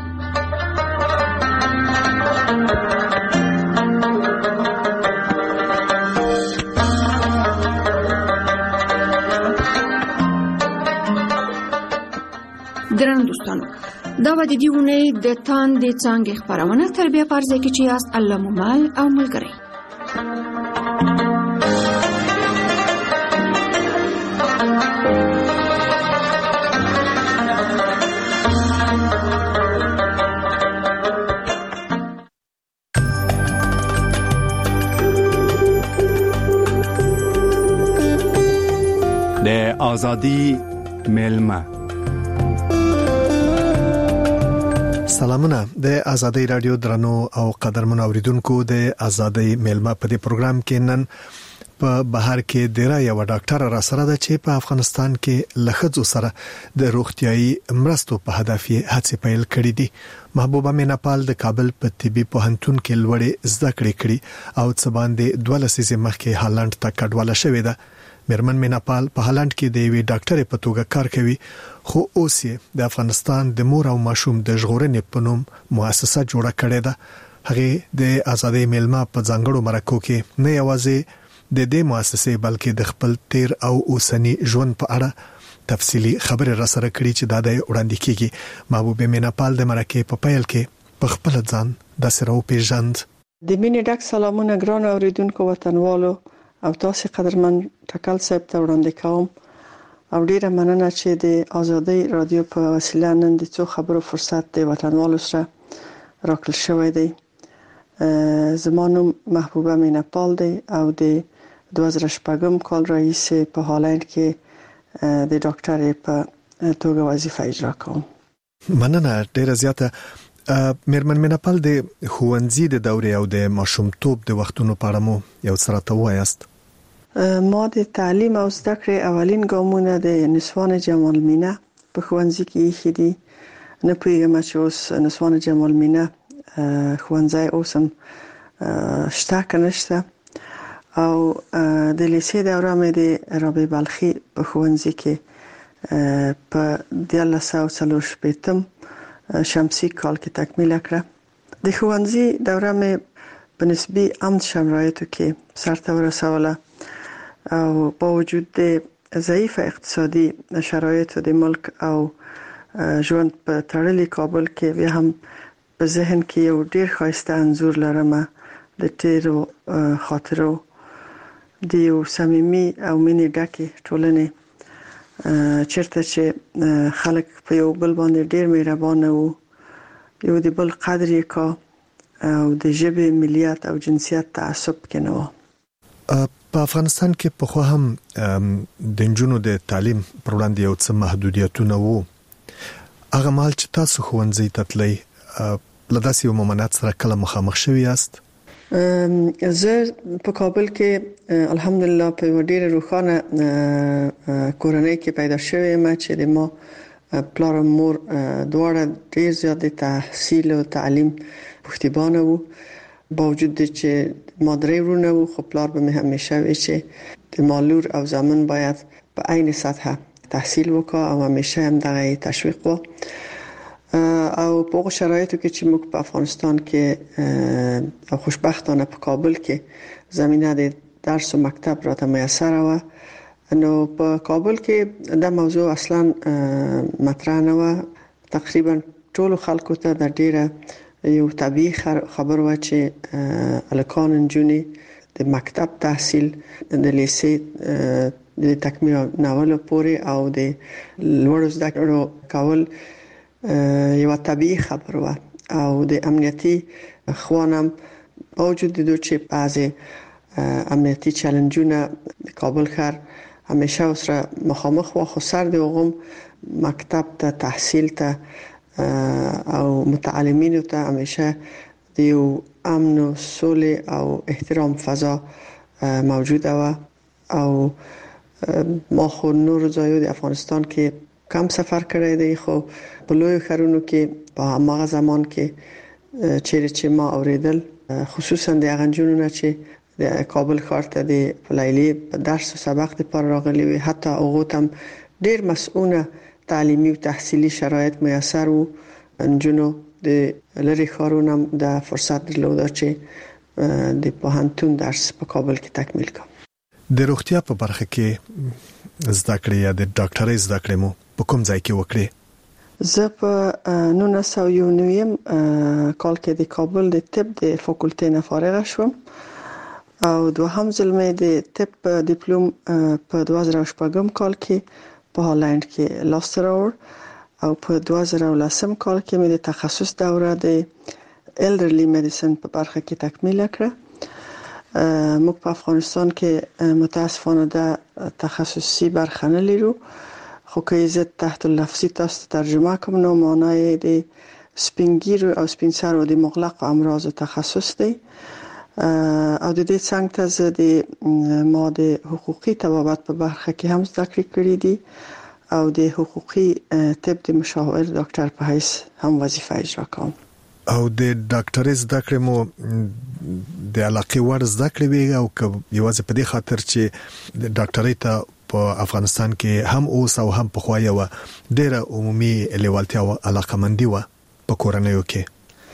ګران دوستانو، دا و د دې اونۍ د تاندې څانګې خپرونه تر بیا پرځای کې چې یاست الله مومال او ملګری. د آزادی ملما. سلامونه د آزادی رادیو درنو او قدرمن اوریدونکو د آزادی ملما په دې پروګرام کې نن په بهر کې ډیره یو ډاکټر را سره ده چې په افغانستان کې لخصو سره د روغتيایي مرستو په هدف یې هڅې پیل کړې دي. محبوبه میناپال د کابل په طبي پوهنتون کې لوړې زده کړې کړې او څه باندې دوه لسیزې مخکې هالند ته کډواله شوې ده. مرمن میناپال په هالند کې د یوې ډاکټرې په توګه کار کوي، خو اوس یې د افغانستان د مور او ماشوم د ژغورنې په نوم مؤسسه جوړه کړې ده. هغه د آزادۍ ملما په ځانګړو مرکو کې نه یوازې د دې مؤسسې بلکې د خپل تیر او اوسنی ژوند په اړه تفصیلی خبره را سره کړي چې دا د وړاندې کیږي. محبوبه میناپال د مرکې په پیل کې په خپل ځان د سره پیژند. د مینې ډک سلامونه ګران اوریدونکو وطنوالو او تاسو قدرمن ټکل صاحب ته وړاندې کوم او ډیره مننه چې د آزادۍ رادیو په وسیله نن د څو خبرو فرصت د وطنوالو سره راکړل شوی دی. زمانوم محبوبه میناپال دی او د دوه زره شپږم کال راهیسې په هالند کې د ډاکټرۍ په توګه وظیفه اجرا کوم. مننه ډیره زیاته. مرمن میناپال د ښوونځي د دورې او د ماشومتوب د وختونو په اړه مو یو څه راته وایاست. ما د تعلیم او زده کړې اولین ګامونه د نسوان جمال مینه په ښوونځي کې ایښي دي. نه پوهیږم چې اوس نسوان جمال مینه ښوونځی اوس هم شته که نشته. او د لیسې دوره مې د رابعه بلخي په ښوونځي کې په دیارلس سوه څلور شپېتم شمسي کال کې تکمیل کړه. د ښوونځي دوره مې په نسبي امن شرایطو کې سرته ورسوله او با وجود د ضعیف اقتصادي شرایطو د ملک او ژوند په تړلي کابل کې بیا هم په ذهن کې یو ډیر ښایسته انځور لرم د تیرو خاطرو د یو صمیمي او مینې ډکې ټولنې چیرته چې خلک په یو بل باندې ډیر مهربان وو، یو د بل قدر یې کا او د ژبې ملیت او جنسیت تعصب کې نه و. په افغانستان کې په خو هم د نجونو د تعلیم پر وړاندې یو څه محدودیتونه وو. هغه مهال چې تاسو ښوونځي ته تلئ له داسې یو ممانعت سره کله مخامخ شوي یاست؟ زه په کابل کې الحمدلله په یو ډیره روښانه کورنۍ کې پیدا شوې یم چې د ما پلار او مور دواړه ډیر زیات د تحصیل او تعلیم پښتیبانه وو. با وجود چې ما درې ورونه وو خو پلار به مې همیشه وی چې د مالور او زامن باید په عین سطح تحصیل وکړي او همیشه هم دغه تشویق وو. او په هغه شرایطو کې چې موږ په افغانستان کې او خوشبختانه په کابل کې زمينه د درس او مکتب راته میسر و، نو په کابل کې دا موضوع اصلا مطرح نه و. تقریبا ټول خلکو ته د ډیره یو طبيعي خبر و چې الکان انجونی د مکتب تحصیل د لیسې د تکمیل ناول پورې او د لوړ زده کړو کول یو طبيعي خبر و او د امنیتي خوانم باوجود د دوی چې بعضی امنیتي چالنجونه کابل ښار همیشه سره مخامخ و، خو سر د وغم مکتب ته تحصیل ته او متعلمینو ته همیشه د یو امن او صلح او احترام فضا موجوده و. او ما خو نور ځایو د افغانستان کې کم سفر کړی دی، خو په لوی ښارونو کې په هغه زمان کې چیرې چې ما اوریدل خصوصا د هغه جنونه چې د کابل ښار ته د فلایلی په درس او سبق لپاره راغلي وي، حتی هغه تم ډیر مسؤونه تعلیمي او تحصیلي شرایط میسر وو. انجونو د لری ښارونو د فرصت درلود چې د پوهنتون درس په کابل کې تکمیل کړم. د روغتیا په برخه کې زده کړې یا د ډاکټرۍ زده کړې مو په کوم ځای کې وکړې؟ زه په نولس سوه یو نوي کال کې د کابل د طب د فاکولټې نه فارغ شوم. او دوهم ځل مې د طب ډیپلوم په دوه زره شپږم کال کې په هالند کې لاسته راوړ او په دوه زره لسم کال کې مې د تخصص دوره د elderly medicine په برخه کې تکمیل کړه. موږ په افغانستان کې متاسفانه د تخصصي برخه نه لرو، خو که زه تحت اللفظي تاسو ترجمه کوم نو معنی د سپینګیرو او سپینسرو د مغلق امراض تخصص دی او د دې څنګه ته زه د ما د حقوقي طبابت په برخه کې هم زده کړې کړې دي او د حقوقي طب د مشاور ډاکټر په حیث هم وظیفه اجرا کوم. او د ډاکټرۍ زده کړې مو د علاقې وړ زده کړې وي او که یوازې په دې خاطر چې د ډاکټرۍ ته په افغانستان کې هم اوس او هم په خوا یو ډېره عمومي لیوالتیا او علاقمندي و په کورنیو کې؟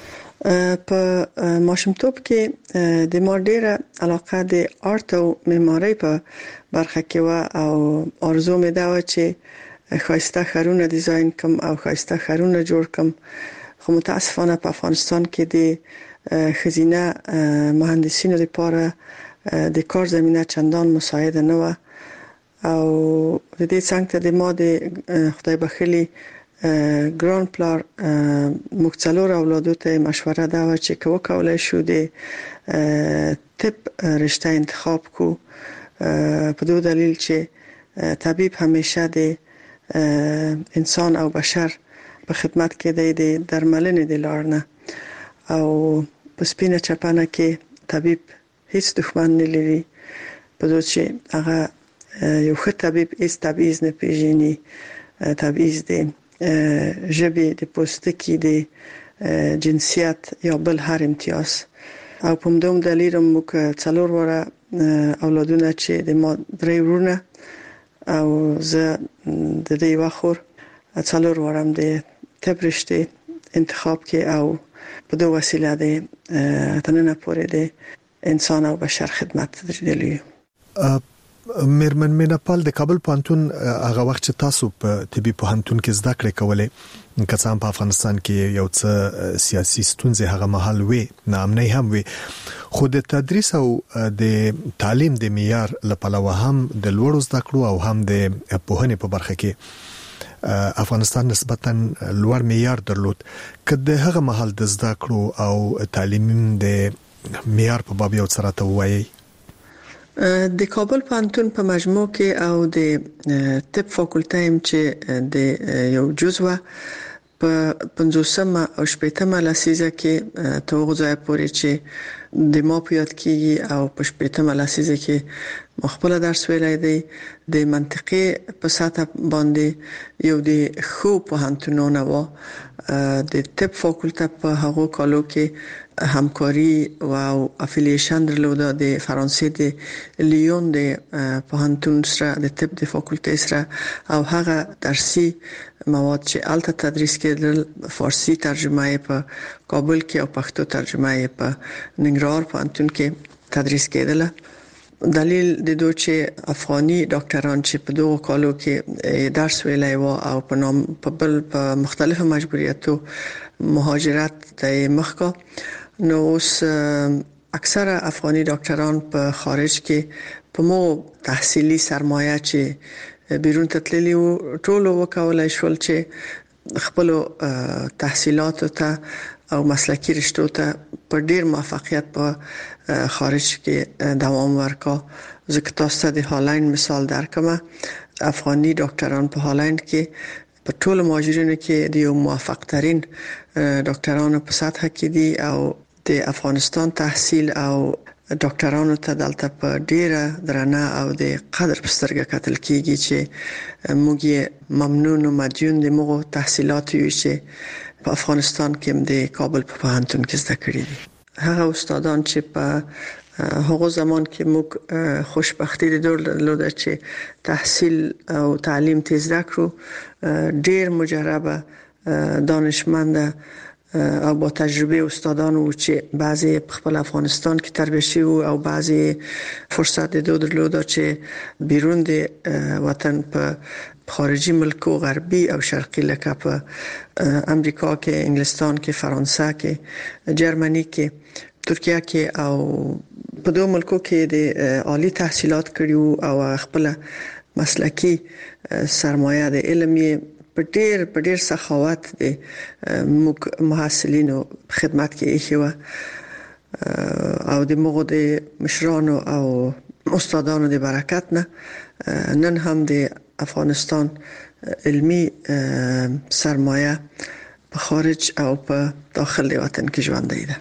په ماشومتوب کې د ما ډېره علاقه د آرت او معمارۍ په برخه کې و او آرزو مې دا و چې ښایسته ښارونه ډیزاین کوم او ښایسته ښارونه جوړ کوم، خو متاسفانه په افغانستان کې د ښځینه مهندسینو لپاره د کار زمینه چندان مساعده نه و او د دې څنګه ته د ما د خدای بخښلي ګران پلار موږ څلور اولادو ته مشوره دا و چې که وکولای شو د طب رشته انتخاب کو، په دو دلیل چې طبيب همیشه د انسان او بشر په خدمت کې دی د درملنې د لار نه او په سپینه چپنه کې طبيب هیڅ دښمن نه لري، په دوی چې هغه یو ښه طبيب هیڅ تبعیض نه پیژني، تبعیض دی ژبې د پوستکي د جنسیت یا بل هر امتیاز او په همدوم دلیل موږ څلور واره اولادونه چې د ما درې ورونه او زه د دې یوه خور څلور واره د طب رشته انتخاب کې او په دو وسیله د تننه پورې د انسان او بشر خدمت درېدلی. میرمن میناپال د کابل پوهنتون هغه وخت چې تاسو په طبي پوهنتون کې زده کړې کولې که څه هم په افغانستان کې یو څه سیاسي ستونزې هغه مهال وي، ناامنۍ هم وي، خو د تدریس او د تعلیم د معیار لپاره هم د لوړو زده کړو او هم د پوهنې په برخه کې افغانستان نسبتاً لوړ معیار درلود. که د هغه مهال د زده کړو او تعلیم د معیار په باب یو څه راته ووایي؟ د کابل پوهنتون په مجموع کې او د طب فاکولټه هم چې د یو جزوه په پنځوسمه او شپږمه لسیزه کې توغ ځای پورې چې د ما په یاد کېږي او په شپږمه لسیزه کې مخبل درس ویلای دی د منطقي په سطح باندې یو د خو پوهنتونونه و د طب فاکولټه په هغو کالو کې همکاري او افیلیشن درلوده د فرانسې د لیون د پوهنتون سره د طب د فاکولټې سره او هغه درسي مواد چې الته تدریس کېدل فارسی ترجمه په کابل کې او پښتو ترجمه په ننګرهار پوهنتون کې تدریس کېدله. دلیل د دوی چې افغاني ډاکټران چې په دوه کالو کې درس ویلای و او په نام په بل په مختلفو مجبوریتو مهاجرت ته مخکا، نو اوس اکثره افغاني ډاکټران په خارج کې په مو تحصیلي سرمایه چې بیرون تللی و ټول وکولای شول چې خپل تحصیلات ته او مسلکی رشتو ته په ډیر موفقیت په خارج کې دوام ورکا. ځکه تاسو د هالند مثال درکمه، افغاني ډاکټران په هالند کې په ټول مهاجرینو کې د یو موفق ترين ډاکټرانو په سطح کې دي او د افغانستان تحصیل او ډاکټرانو ته دلته په ډیره درنه او د قدر په سترګه کتل کیږي چې موږ ممنون او مدیون د موږ تحصیلات یو چې په افغانستان کې د کابل په پوهنتون کې زده کړی دي. هغه استادان چې په هغه زمان کې موږ خوشبختی د دور لوده چې تحصیل او تعلیم تیز راکړو، ډیر مجربه دانشمند او با تجربه استادان و چې بعضی په خپل افغانستان کې تربیه شوي او بعضی فرصت درلوده چې بیرون د وطن په خارجي ملکو غربي او شرقي لکه په امریکا کې، انګلستان کې، فرانسه کې، جرمني کې، ترکیه کې او په دوه ملکو کې د عالی تحصیلات کړیو او خپل مسلکی سرمایه د علم یې په ډېر په ډېر سخاوت د محصلینو خدمت کې ایښی او د مغو د مشرانو او استادانو د برکت نه نن هم د افغانستان علمی سرمایه په خارج او په داخل د وطن کې ژوندۍ ده.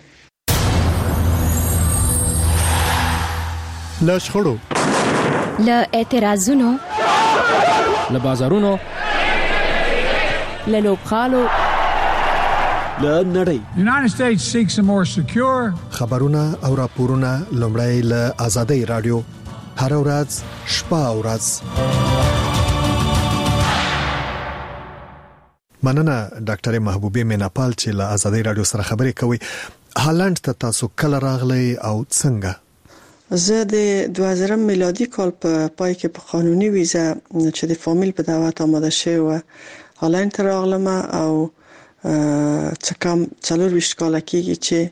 له شخړو، له اعتراضونو، له بازارونو، له لوبغالو، له نړۍ. The United States seeks a more secure. خبرونه او راپورونه لومړی له آزادۍ رادیو هر ورځ شپه او ورځ. مننه ډاکټر محبوبه میناپال چې له آزادۍ رادیو سره خبرې کوي. هالند ته تاسو کله راغلی او څنګه؟ زه د دوه زره میلادي کال په پای کې په قانوني ویزه چې د فامیل په دعوت آماده شوی و هالند ته راغلم او څه کم څلور ویشت کال کېږي چې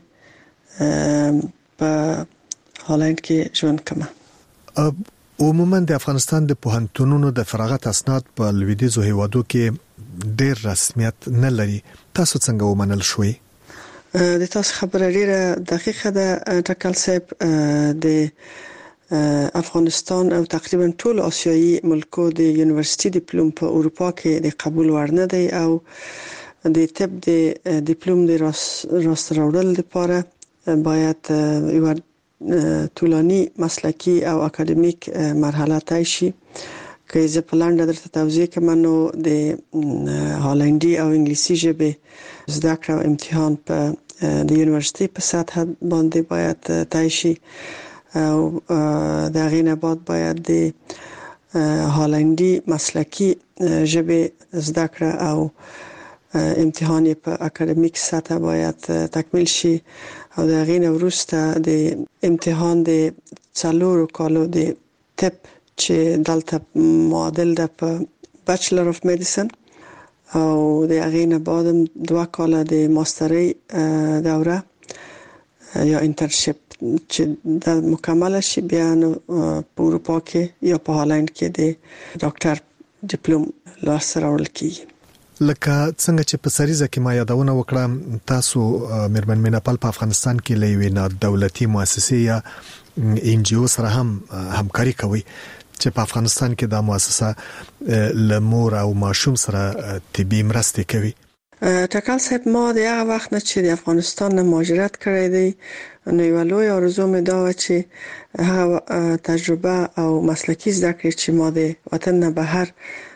په هالند کې ژوند کوم. عموما د افغانستان د پوهنتونونو د فراغت اسناد په لویدیځو هیوادو کې ډېر رسمیت نه لري. تاسو څنګه ومنل شوي؟ د تاسو خبره ډیره دقیقه ده ټاکل صاحب. د افغانستان او تقریبا ټول آسیایي ملکو د یونیورسيټي ډیپلوم په اروپا کې د قبول وړ نه دی او د طب د ډیپلوم د راست راوړل لپاره باید یو طولانی مسلکی او اکاډمیک مرحله طی شي. که زه په لاندې درته توضیح کوم نو د هالندي او انګلیسي ژبې زده کړه امتحان په د یونیورسيټي په سطح باندې باید طی شي او د هغې نه بعد باید د هالندي مسلکی ژبې زده کړه او امتحان په اکاډمیک سطح باید تکمیل شي او د هغې نه وروسته د امتحان د څلورو کالو د طب چې دلته معادل ده په بچلر اف میډیسن او د هغې نه بعد دوه کاله د ماسترۍ دوره یا انټرنشپ چې د مکمل شي بیا په اروپا کې یا په هالند کې د ډاکټر ډیپلوم لاسته راوړل کیږي. لکه څنګه چې په سریزه کې ما یادونه وکړه تاسو مېرمن میناپال په افغانستان کې لوي نه دولتي مؤسسې یا ان جی او سره هم همکاري کوي چې په افغانستان کې دا مؤسسه لمور او ماشوم سره طبي مرسته کوي. ټاکل صاحب ما د هغه وخت نه چې د افغانستان نه مهاجرت کړی دی نو یو لوی آرزو مې دا و چې هغه تجربه او مسلکی زده کړې چې ما د وطن نه بهر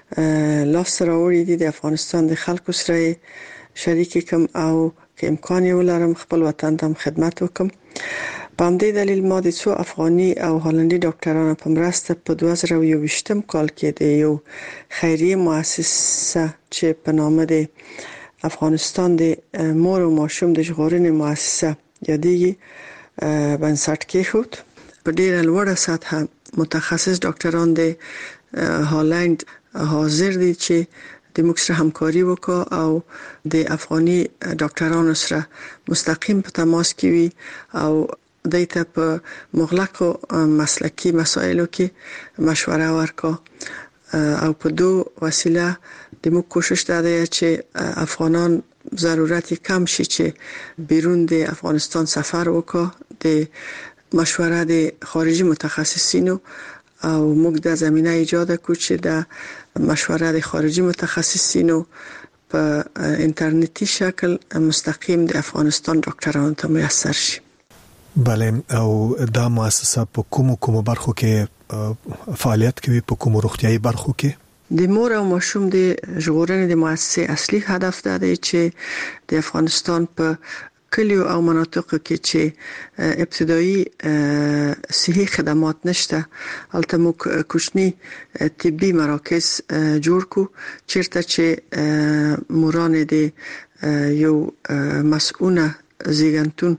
لاس راوړی دي د افغانستان د خلکو سره شریک کوم او که امکان یې ولرم خپل وطن ته خدمت وکم. په همدې دلیل ما د څو افغاني او هالندي ډاکټرانو په مرسته په دوه زره او یوویشتم کال کې د یو خیریه مؤسسه چې په نامه د افغانستان د مور او ماشوم د ژغورنې مؤسسه یادېږي بنسټ کېښود. په ډېره لوړه سطحه متخصص ډاکټران د هالند حاضر دي چې د موږ سره همکاري وکړي او د افغاني ډاکټرانو سره مستقیم په تماس کې وي او دایته په مغلقو مسلکی مسایلو کې مشوره ورکړي او په دوه وسیله د موږ کوشش ده چې افغانان ضرورت کم شي چې بیرون د افغانستان سفر وکړي د مشوره د خارجي متخصصینو او موږ د زمينه ایجاد کو چې د مشوره د خارجي متخصصینو په انټرنیټي شکل مستقیم د افغانستان ډاکټرانو ته میسر شي. بله او دا مؤسسه په کومو کومو برخو کې فعالیت کوي؟ په کومو روغتيایي برخو کې؟ د مور او ماشوم د ژغورنې د مؤسسې اصلي هدف دا دی چې د افغانستان په کلیو او مناطقو کې چې ابتدایي صحي خدمات نشته البته موږ کوچني طبي مراکز جوړ کو چیرته چې موران د یو مسؤونه زیګنتون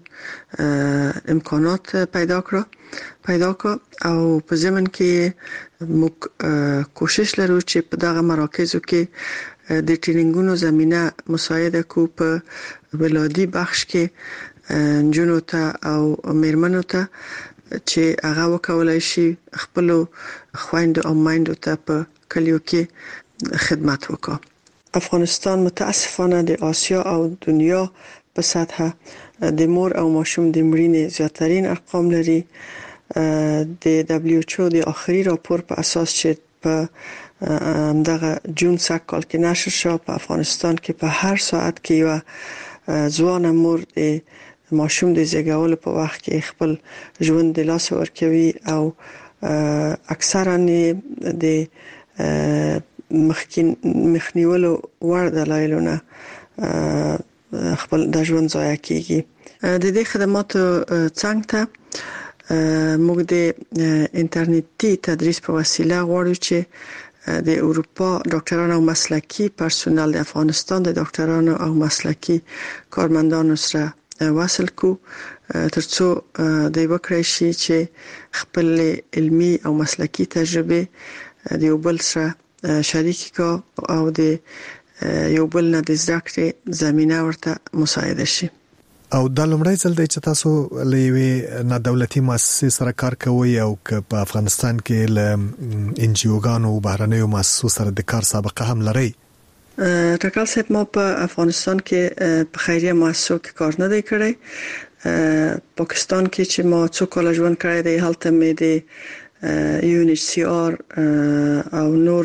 امکانات پیدا کړو پیدا کړو او په ضمن کې موږ کوشش لرو چې په دغه مراکزو کې د ټریننګونو زمينه مساعده کو په ولادي بخش کې جنو ته او میرمنو ته چې هغه وکولای شي خپل خويندو او مایندو ته په کلیو کې خدمت وکړي. افغانستان متاسفانه د آسیا او دنیا په سطحه د مور او ماشوم د مړینې زیاترین ارقام لري. د دبليو ایچ او د اخري راپور په اساس چې په دغه جون سال کې نشر شو، په افغانستان کې په هر ساعت کې یو ځوان مور د ماشوم د زیږولو په وخت کې خپل ژوند د لاس ورکوي او اکثرا د مخکین مخنیولو ور دلایلونه خپل د ژوند ضایع کیږي. د دې خدماتو څنګه ته موږ د انټرنیټي تدریس په وسیله غواړو چې د اروپا ډاکټرانو او مسلکي پرسونل د افغانستان د ډاکټرانو او مسلکي کارمندانو سره وصل کو ترڅو د وکړای شي چې خپل علمي او مسلکي تجربه د یو بل سره شریک کا او د یو بل نه د زده کړې زمينه ورته مساعده شي. او د لومړی ځل د چې تاسو لوي نه دولتي مؤسسې سره کار کوي او په افغانستان کې ل ان جی اوګانو او بهرنیو مؤسسو سره د کار سابقه هم لري. ټاکل صاحب ما په افغانستان کې په خیریه مؤسسو کې کار نه دی کړی. پاکستان کې چې ما څو کال ژوند کړی دی هلته مې د یو ان ایچ سی آر او نور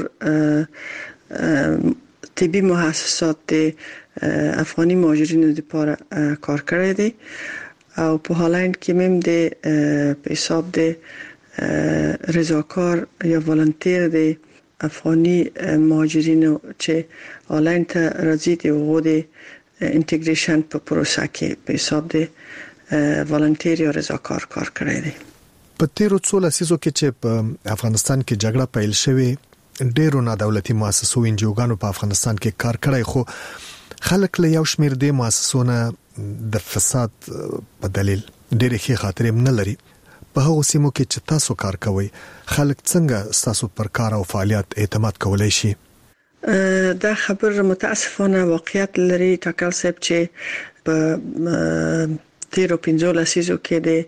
طبي مؤسسات د افغاني مهاجرینو لپاره کار کړی دی او په هالند کې مم د په حساب د رضاکار یا والنتیر دی افغاني مهاجرینو چې هالند ته راځي د وګړي انټیګریشن په پروسه کې په حساب د والنتیر یا رضاکار کار کړی دی. په تیرو څو لسیزو کې چې په افغانستان کې جګړه پیل شوه ډیرو نه دولتي مؤسسو انجیوګانو په افغانستان کې کار کړی، خو خلک له یو شمیر د مؤسسونو د فساد په دلیل ډېرې ښه خاطرې نه لري. په هغه سیمو کې چې تاسو کار کوئ خلک څنګه تاسو پر کار او فعالیت اعتماد کولای شي؟ دا خبر متاسفانه واقعیت لري ټاکل صاحب چې په تیرو پنځو لسیزو کې د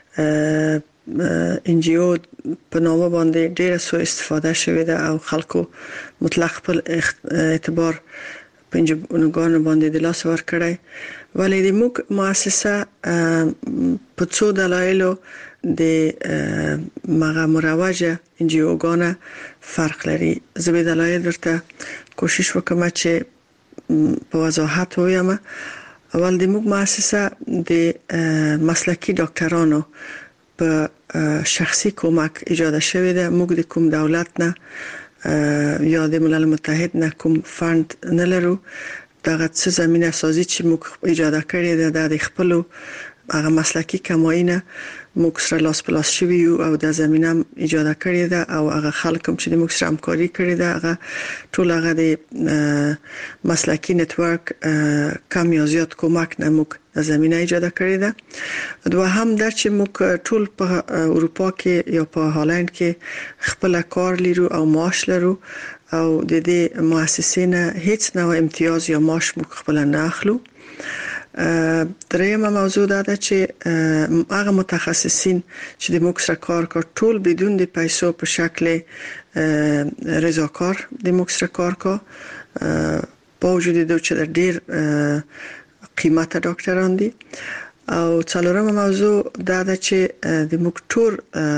ان جی او په نامه باندې ډېر سو استفاده شوې ده او خلکو مطلق خپل اعتبار پنځګونو باندې د لاس ور کړی. ولې د موږ مؤسسه په څو دلایلو د مغه مروجه ان جی او ګانه فرق لري. زه به دلایل درته کوشش وکم چې په وضاحت وایم. اول د موږ مؤسسه د مسلکي ډاکټرانو په شخصي کومک ایجاد شوې ده. موږ د کوم دولت نه یا د ملل متحد نه کوم فند نه لرو. دغه څه زمينه سازي چې موږ ایجاد کړې ده د خپل هغه مسلکي کماینه موږ سره لاس په لاس شوی او د زمينه ایجاد کړې ده او هغه خلک چې د موږ سره همکاري کړې ده هغه ټول هغه د مسلکي نتورک کم یا زیات کومک نه موږ د زمينه ایجاد کړې ده. دوهم در چې موږ ټول په اروپا کې یا په هالند کې خپل کار لرو او معاش لرو او د دې مؤسسې نه هیڅ نوع امتیاز یا معاش موږ خپل نه اخلو. درېمه موضوع دا ده چې هغه متخصصین چې د موږ سره کار کوي ټول بدون د پیسو په شکل رضاکار د موږ سره کار کوي. په وجود د چې ډېر قیمته ډاکټران دي. او څلورمه موضوع دا ده چې د موږ ټول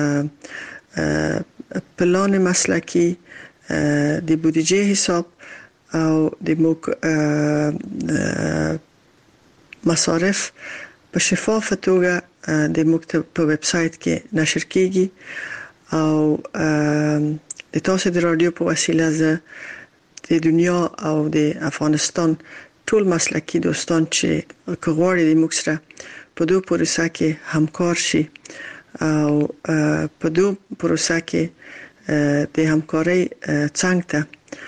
پلان مسلکي د بودیجه حساب او د موږ مصارف په شفافه توګه د مکتب په ویب سټ کې نشر کیږي. او د تاسو د رادیو په وسیله زه د دنیا او د افغانستان ټول مسلکي دوستان چې کوغوري د موږ سره په دوه پروسه کې همکار شي او په دوه پروسه کې د همکارۍ څنګه ته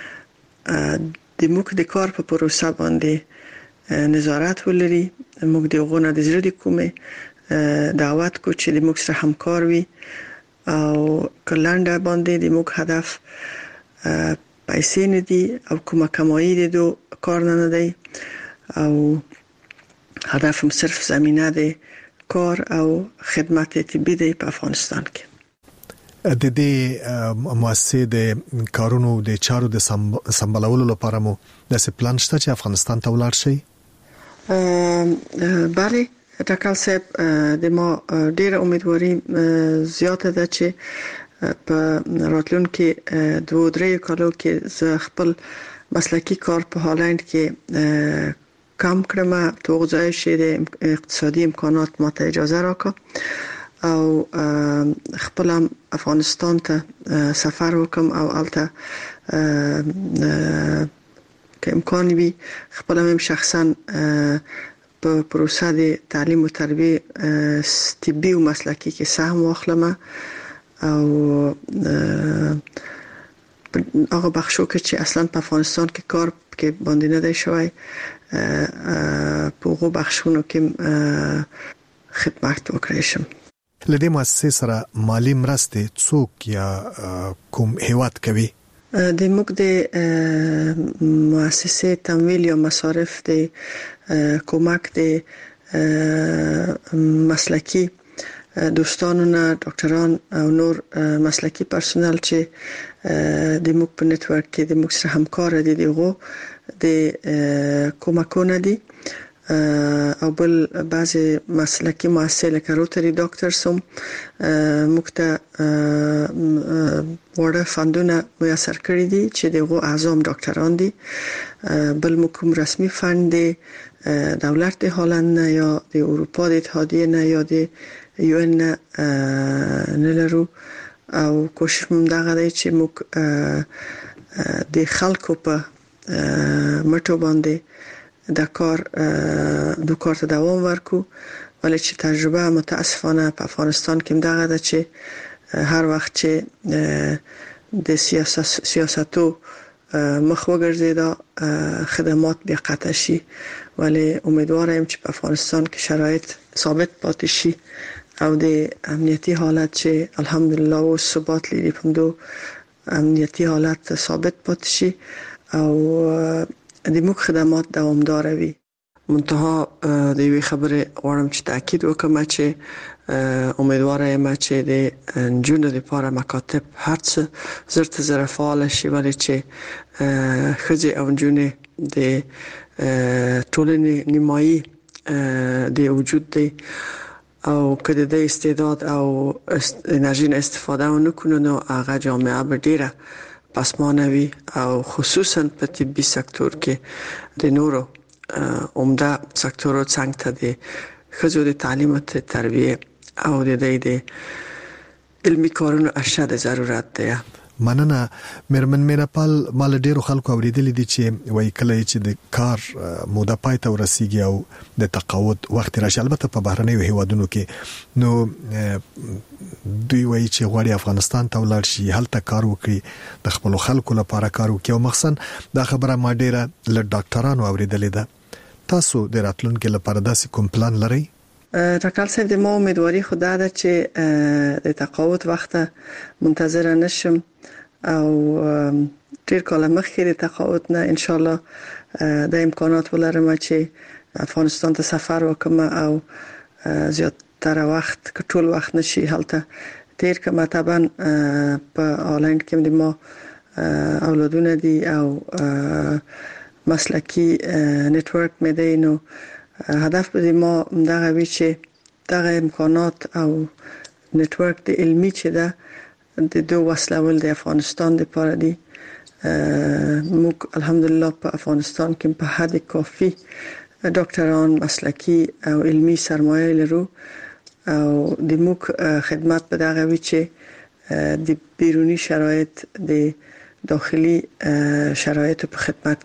د موږ د کار په پروسه باندې نظارت ولري. موږ د غوونه د زړه د کومه دعوت کو چې د موږ سره همکار وي او کلانډه باندې د موږ هدف پیسې نه دي او کومه کمایي د کار نه دی او هدف هم صرف زمينه د کار او خدمات طبي دی په افغانستان کې. د دې مؤسسې د کارونو د چارو د سمبالولو لپاره مو د پلان شته چې افغانستان ته ولاړ شي؟ بله ټاکل صاحب د ما ډیره امیدواري زیاته ده چې په راتلونکي دوه درې کالو کې زه خپل مسلکی کار په هالند کې کم کړم، توغځای شي د اقتصادي امکانات ماته اجازه راکړه او خپل افغانستان ته سفر وکم او البته که امکان وي خپل هم شخصا په پروسه د تعلیم او تربیه طبي او مسلکی کې سهم واخلم او هغه بخشو کې چې اصلا په افغانستان کې کار کې باندې نه دی شوی په هغه بخشونو کې خدمت وکړم. لدې مؤسسې سره مالی مرستې څوک یا کوم هیواد کوي؟ د موږ د مؤسسې تمویل یا مصارف د کومک د مسلکی دوستانو نه ډاکټران او نور مسلکی پرسونل چې د موږ په نتورک کې د موږ سره همکار دي دغه د کومکونه دي او بل بعضی مسلکی مؤسسې لکه روتری ډاکټرز هم موږ ته وړه فندونه میسر کړی دي چې دغه اعضام ډاکټران دي. بل موږ کوم رسمي فند دی دولت د هالند نه یا د اروپا د اتحادیه نه یا د یو ان نه لرو او کوشش موږ دغه دی چې موږ د خلکو په مټو باندې د کار د کار ته دوام ورکو، ولی چې تجربه متاسفانه په افغانستان کې دغه ده چې هر وخت چې د سیاست سیاستو مخ وګرځیدا خدمات بیا قطع شي، ولی امیدوارم چې په افغانستان کې شرایط ثابت پاتې شي او د امنیتي حالت چې الحمدلله او ثبات لري په دو امنیتي حالت ثابت پاتې شي او د موږ خدمات دوامدار وي. منتها د یوې خبره غواړم چې تاکید وکړم چې امیدواره یم چې د نجونو لپاره مکاتب هرڅه زر ته زر فعال شي، ولی چې ښځې او نجونې د ټولنې نیمایي د وجود دی او که د استعداد او انرژي نه استفاده ونکړو نو هغه جامعه به ډیره پسمانه وي او خصوصا په طبي سکتور کې د نورو عمده سکتورو څنګه ته د ښځو د تعلیم او تربیه او د د علمي کارونو اشد ضرورت دی. مننه مرمن میرپال. مال ډیرو خلکو اوریدلې دي چې وای کله چې د کار موده پای ته ورسیږي او د تقاعد وخت راشي، البته په بهرنیو هیوادونو کې نو دوی وایي چې غواړي افغانستان ته ولاړ شي، هلته کار وکړي، د خپل خلکو لپاره کار وکړي او مخصن دا خبره ما ډیره له ډاکټرانو اوریدلې ده. تاسو د راتلونکي لپاره داسې کوم پلان لرئ؟ ټاکل صاحب د ما امیدواري خو دا ده چې د تقاعد وخت منتظر نشم او ډیر کال مخکې د تقاعد نه ان شاء الله د امکانات ولرم چې افغانستان ته سفر وکم او زیاتره وخت که ټول وخت نشي هلته تیر کما. طبعا په هالند کې د ما اولادونه دي او مسلکی نتورک مې دی، نو هدف به ما دغه وی چې دغه امکانات او نتورک د علمي چې ده د دو وسلول د افغانستان لپاره دي. موږ الحمدلله په افغانستان کې په حد کافي ډاکټران مسلکی او علمي سرمایه لرو او د موږ خدمات په دغه وی چې د بیرونی شرایط د داخلي شرایط په خدمت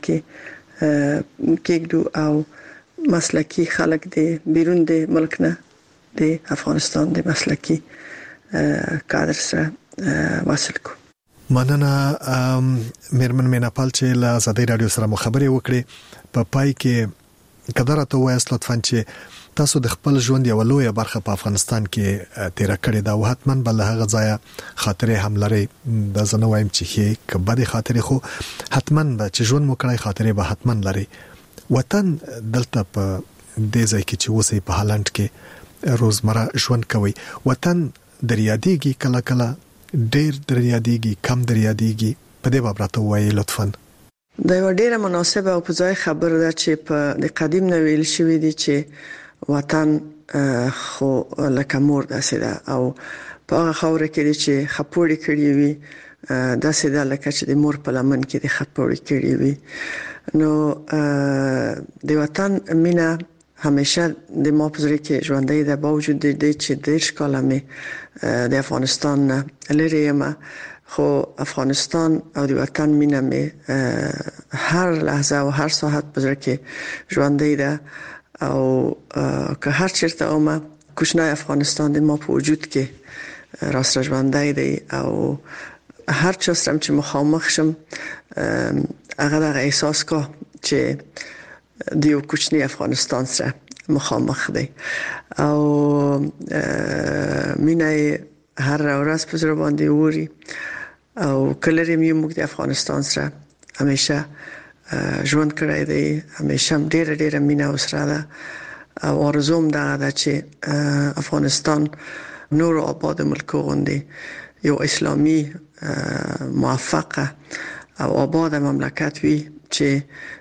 کې کېږو او مسلکی خلک د بیرون د ملک نه د افغانستان د مسلکی کادر سره وصل کو. مننه میرمن میناپال چې له آزادۍ رادیو سره مخابره وکړي. په پای کې قدر ته وایست لطفاً چې تاسو د خپل ژوند یو لوی برخه په افغانستان کې تیر کړې ده او حتماً بل هغه ځای خاطره هم لري. د زنه وایم چې هي کبه خاطره خو حتماً به چې ژوند مو کړی خاطره به حتماً لري. وطن دلته په دې ځای کې چې اوسې په هالند کې روزمره ژوند کوي وطن دریاديږي کله کله ډېر دریاديږي کم دریاديږي په دې بابت وایي لطفاً. دا یو ډیره مناسبه او په ځای خبره ده چې په د قدیم نه ویل شوی دی چې وطن خو لکه مور داسې ده او په هغه خاوره کې چې خپوړې کړې وي داسې ده لکه چې د مور په لمن کې د خپوړې کړې وي. نو د وطن مینه همیشه د ما په زړه کې ژوندۍ ده با وجود د چې ډېر کاله مې د افغانستان نه لرې یم خو افغانستان او د وطن مینه مې هر لحظه او هر ساعت په زړه کې ژوندۍ ده او که هر چیرته اومه کوچنی افغانستان د ما په وجود کې راسره ژوندۍ دی او هر چا سره چې مخامخ شم هغه دغه احساس کا چې د یو کوچنی افغانستان سره مخامخ دی او مینه هر ورځ په زړه باندې ووري او کله چې موږ د افغانستان سره همیشه ژوند کړی دی همیشه ډېر ډېر مینه وسره ده او ارزوم ده چې افغانستان نور آباد ملک غوندي یو اسلامی موفقه او آباد مملکت وي چې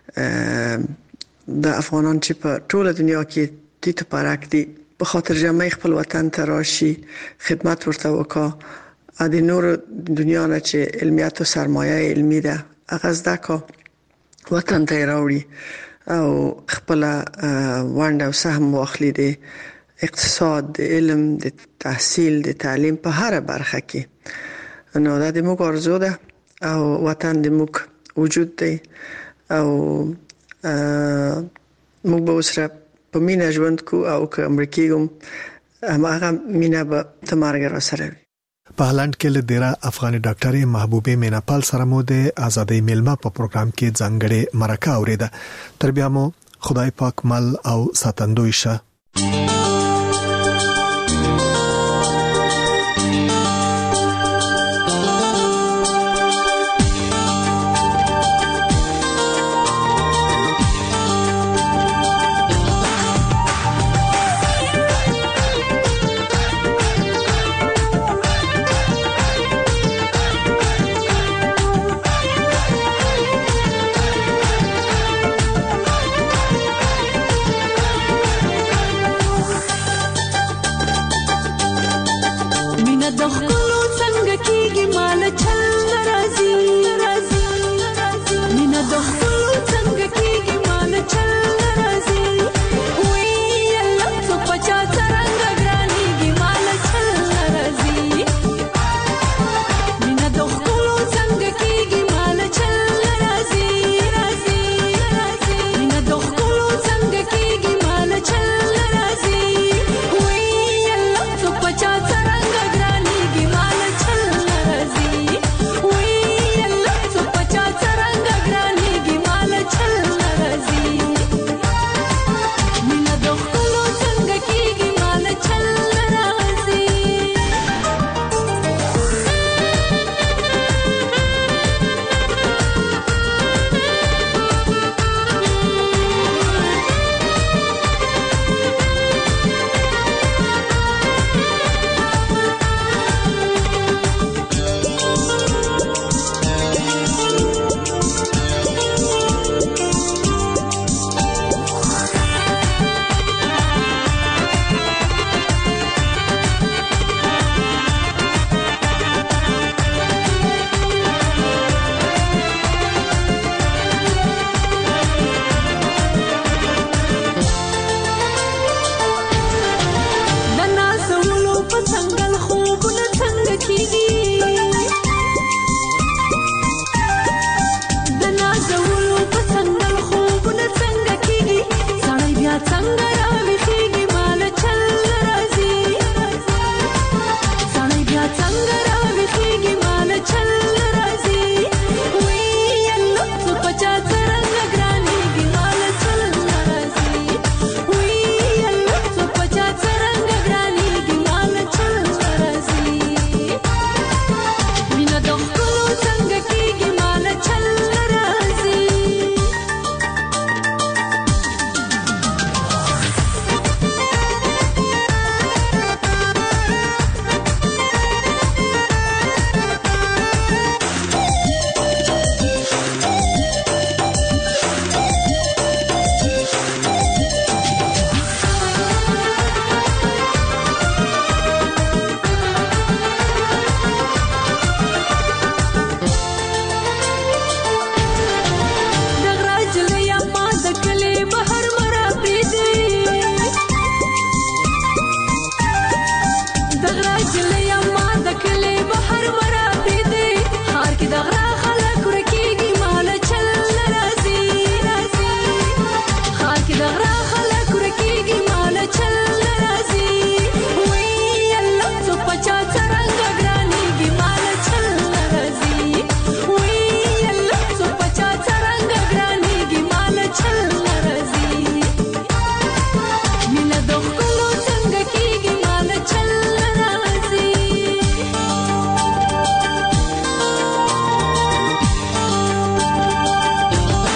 د افغانان چې په ټوله دنیا کې د تپارک دي په خاطر جمعي خپل وطن ته راشي خدمت ورته وکا د نور دنیا نه چې علمیت او سرمایه علمي ده هغه زده کا وطن ته راوړي او خپل ونډه او سهم واخلي د اقتصاد د علم د تحصیل د تعلیم په هر برخه کې. نو دا د موږ ارزو ده او وطن د موږ وجود دی او موږ به وسره په مینه ژوند کو او که امریکایګم هغه مینه به تر مرګ را سره وي. په هالند کې له ډیره افغاني ډاکټرې محبوبه میناپال سره مو د ازادۍ میلمه په پروګرام کې ځانګړې مرکه اوریده. تر بیا مو خدای پاک مل او ساتندوی شه.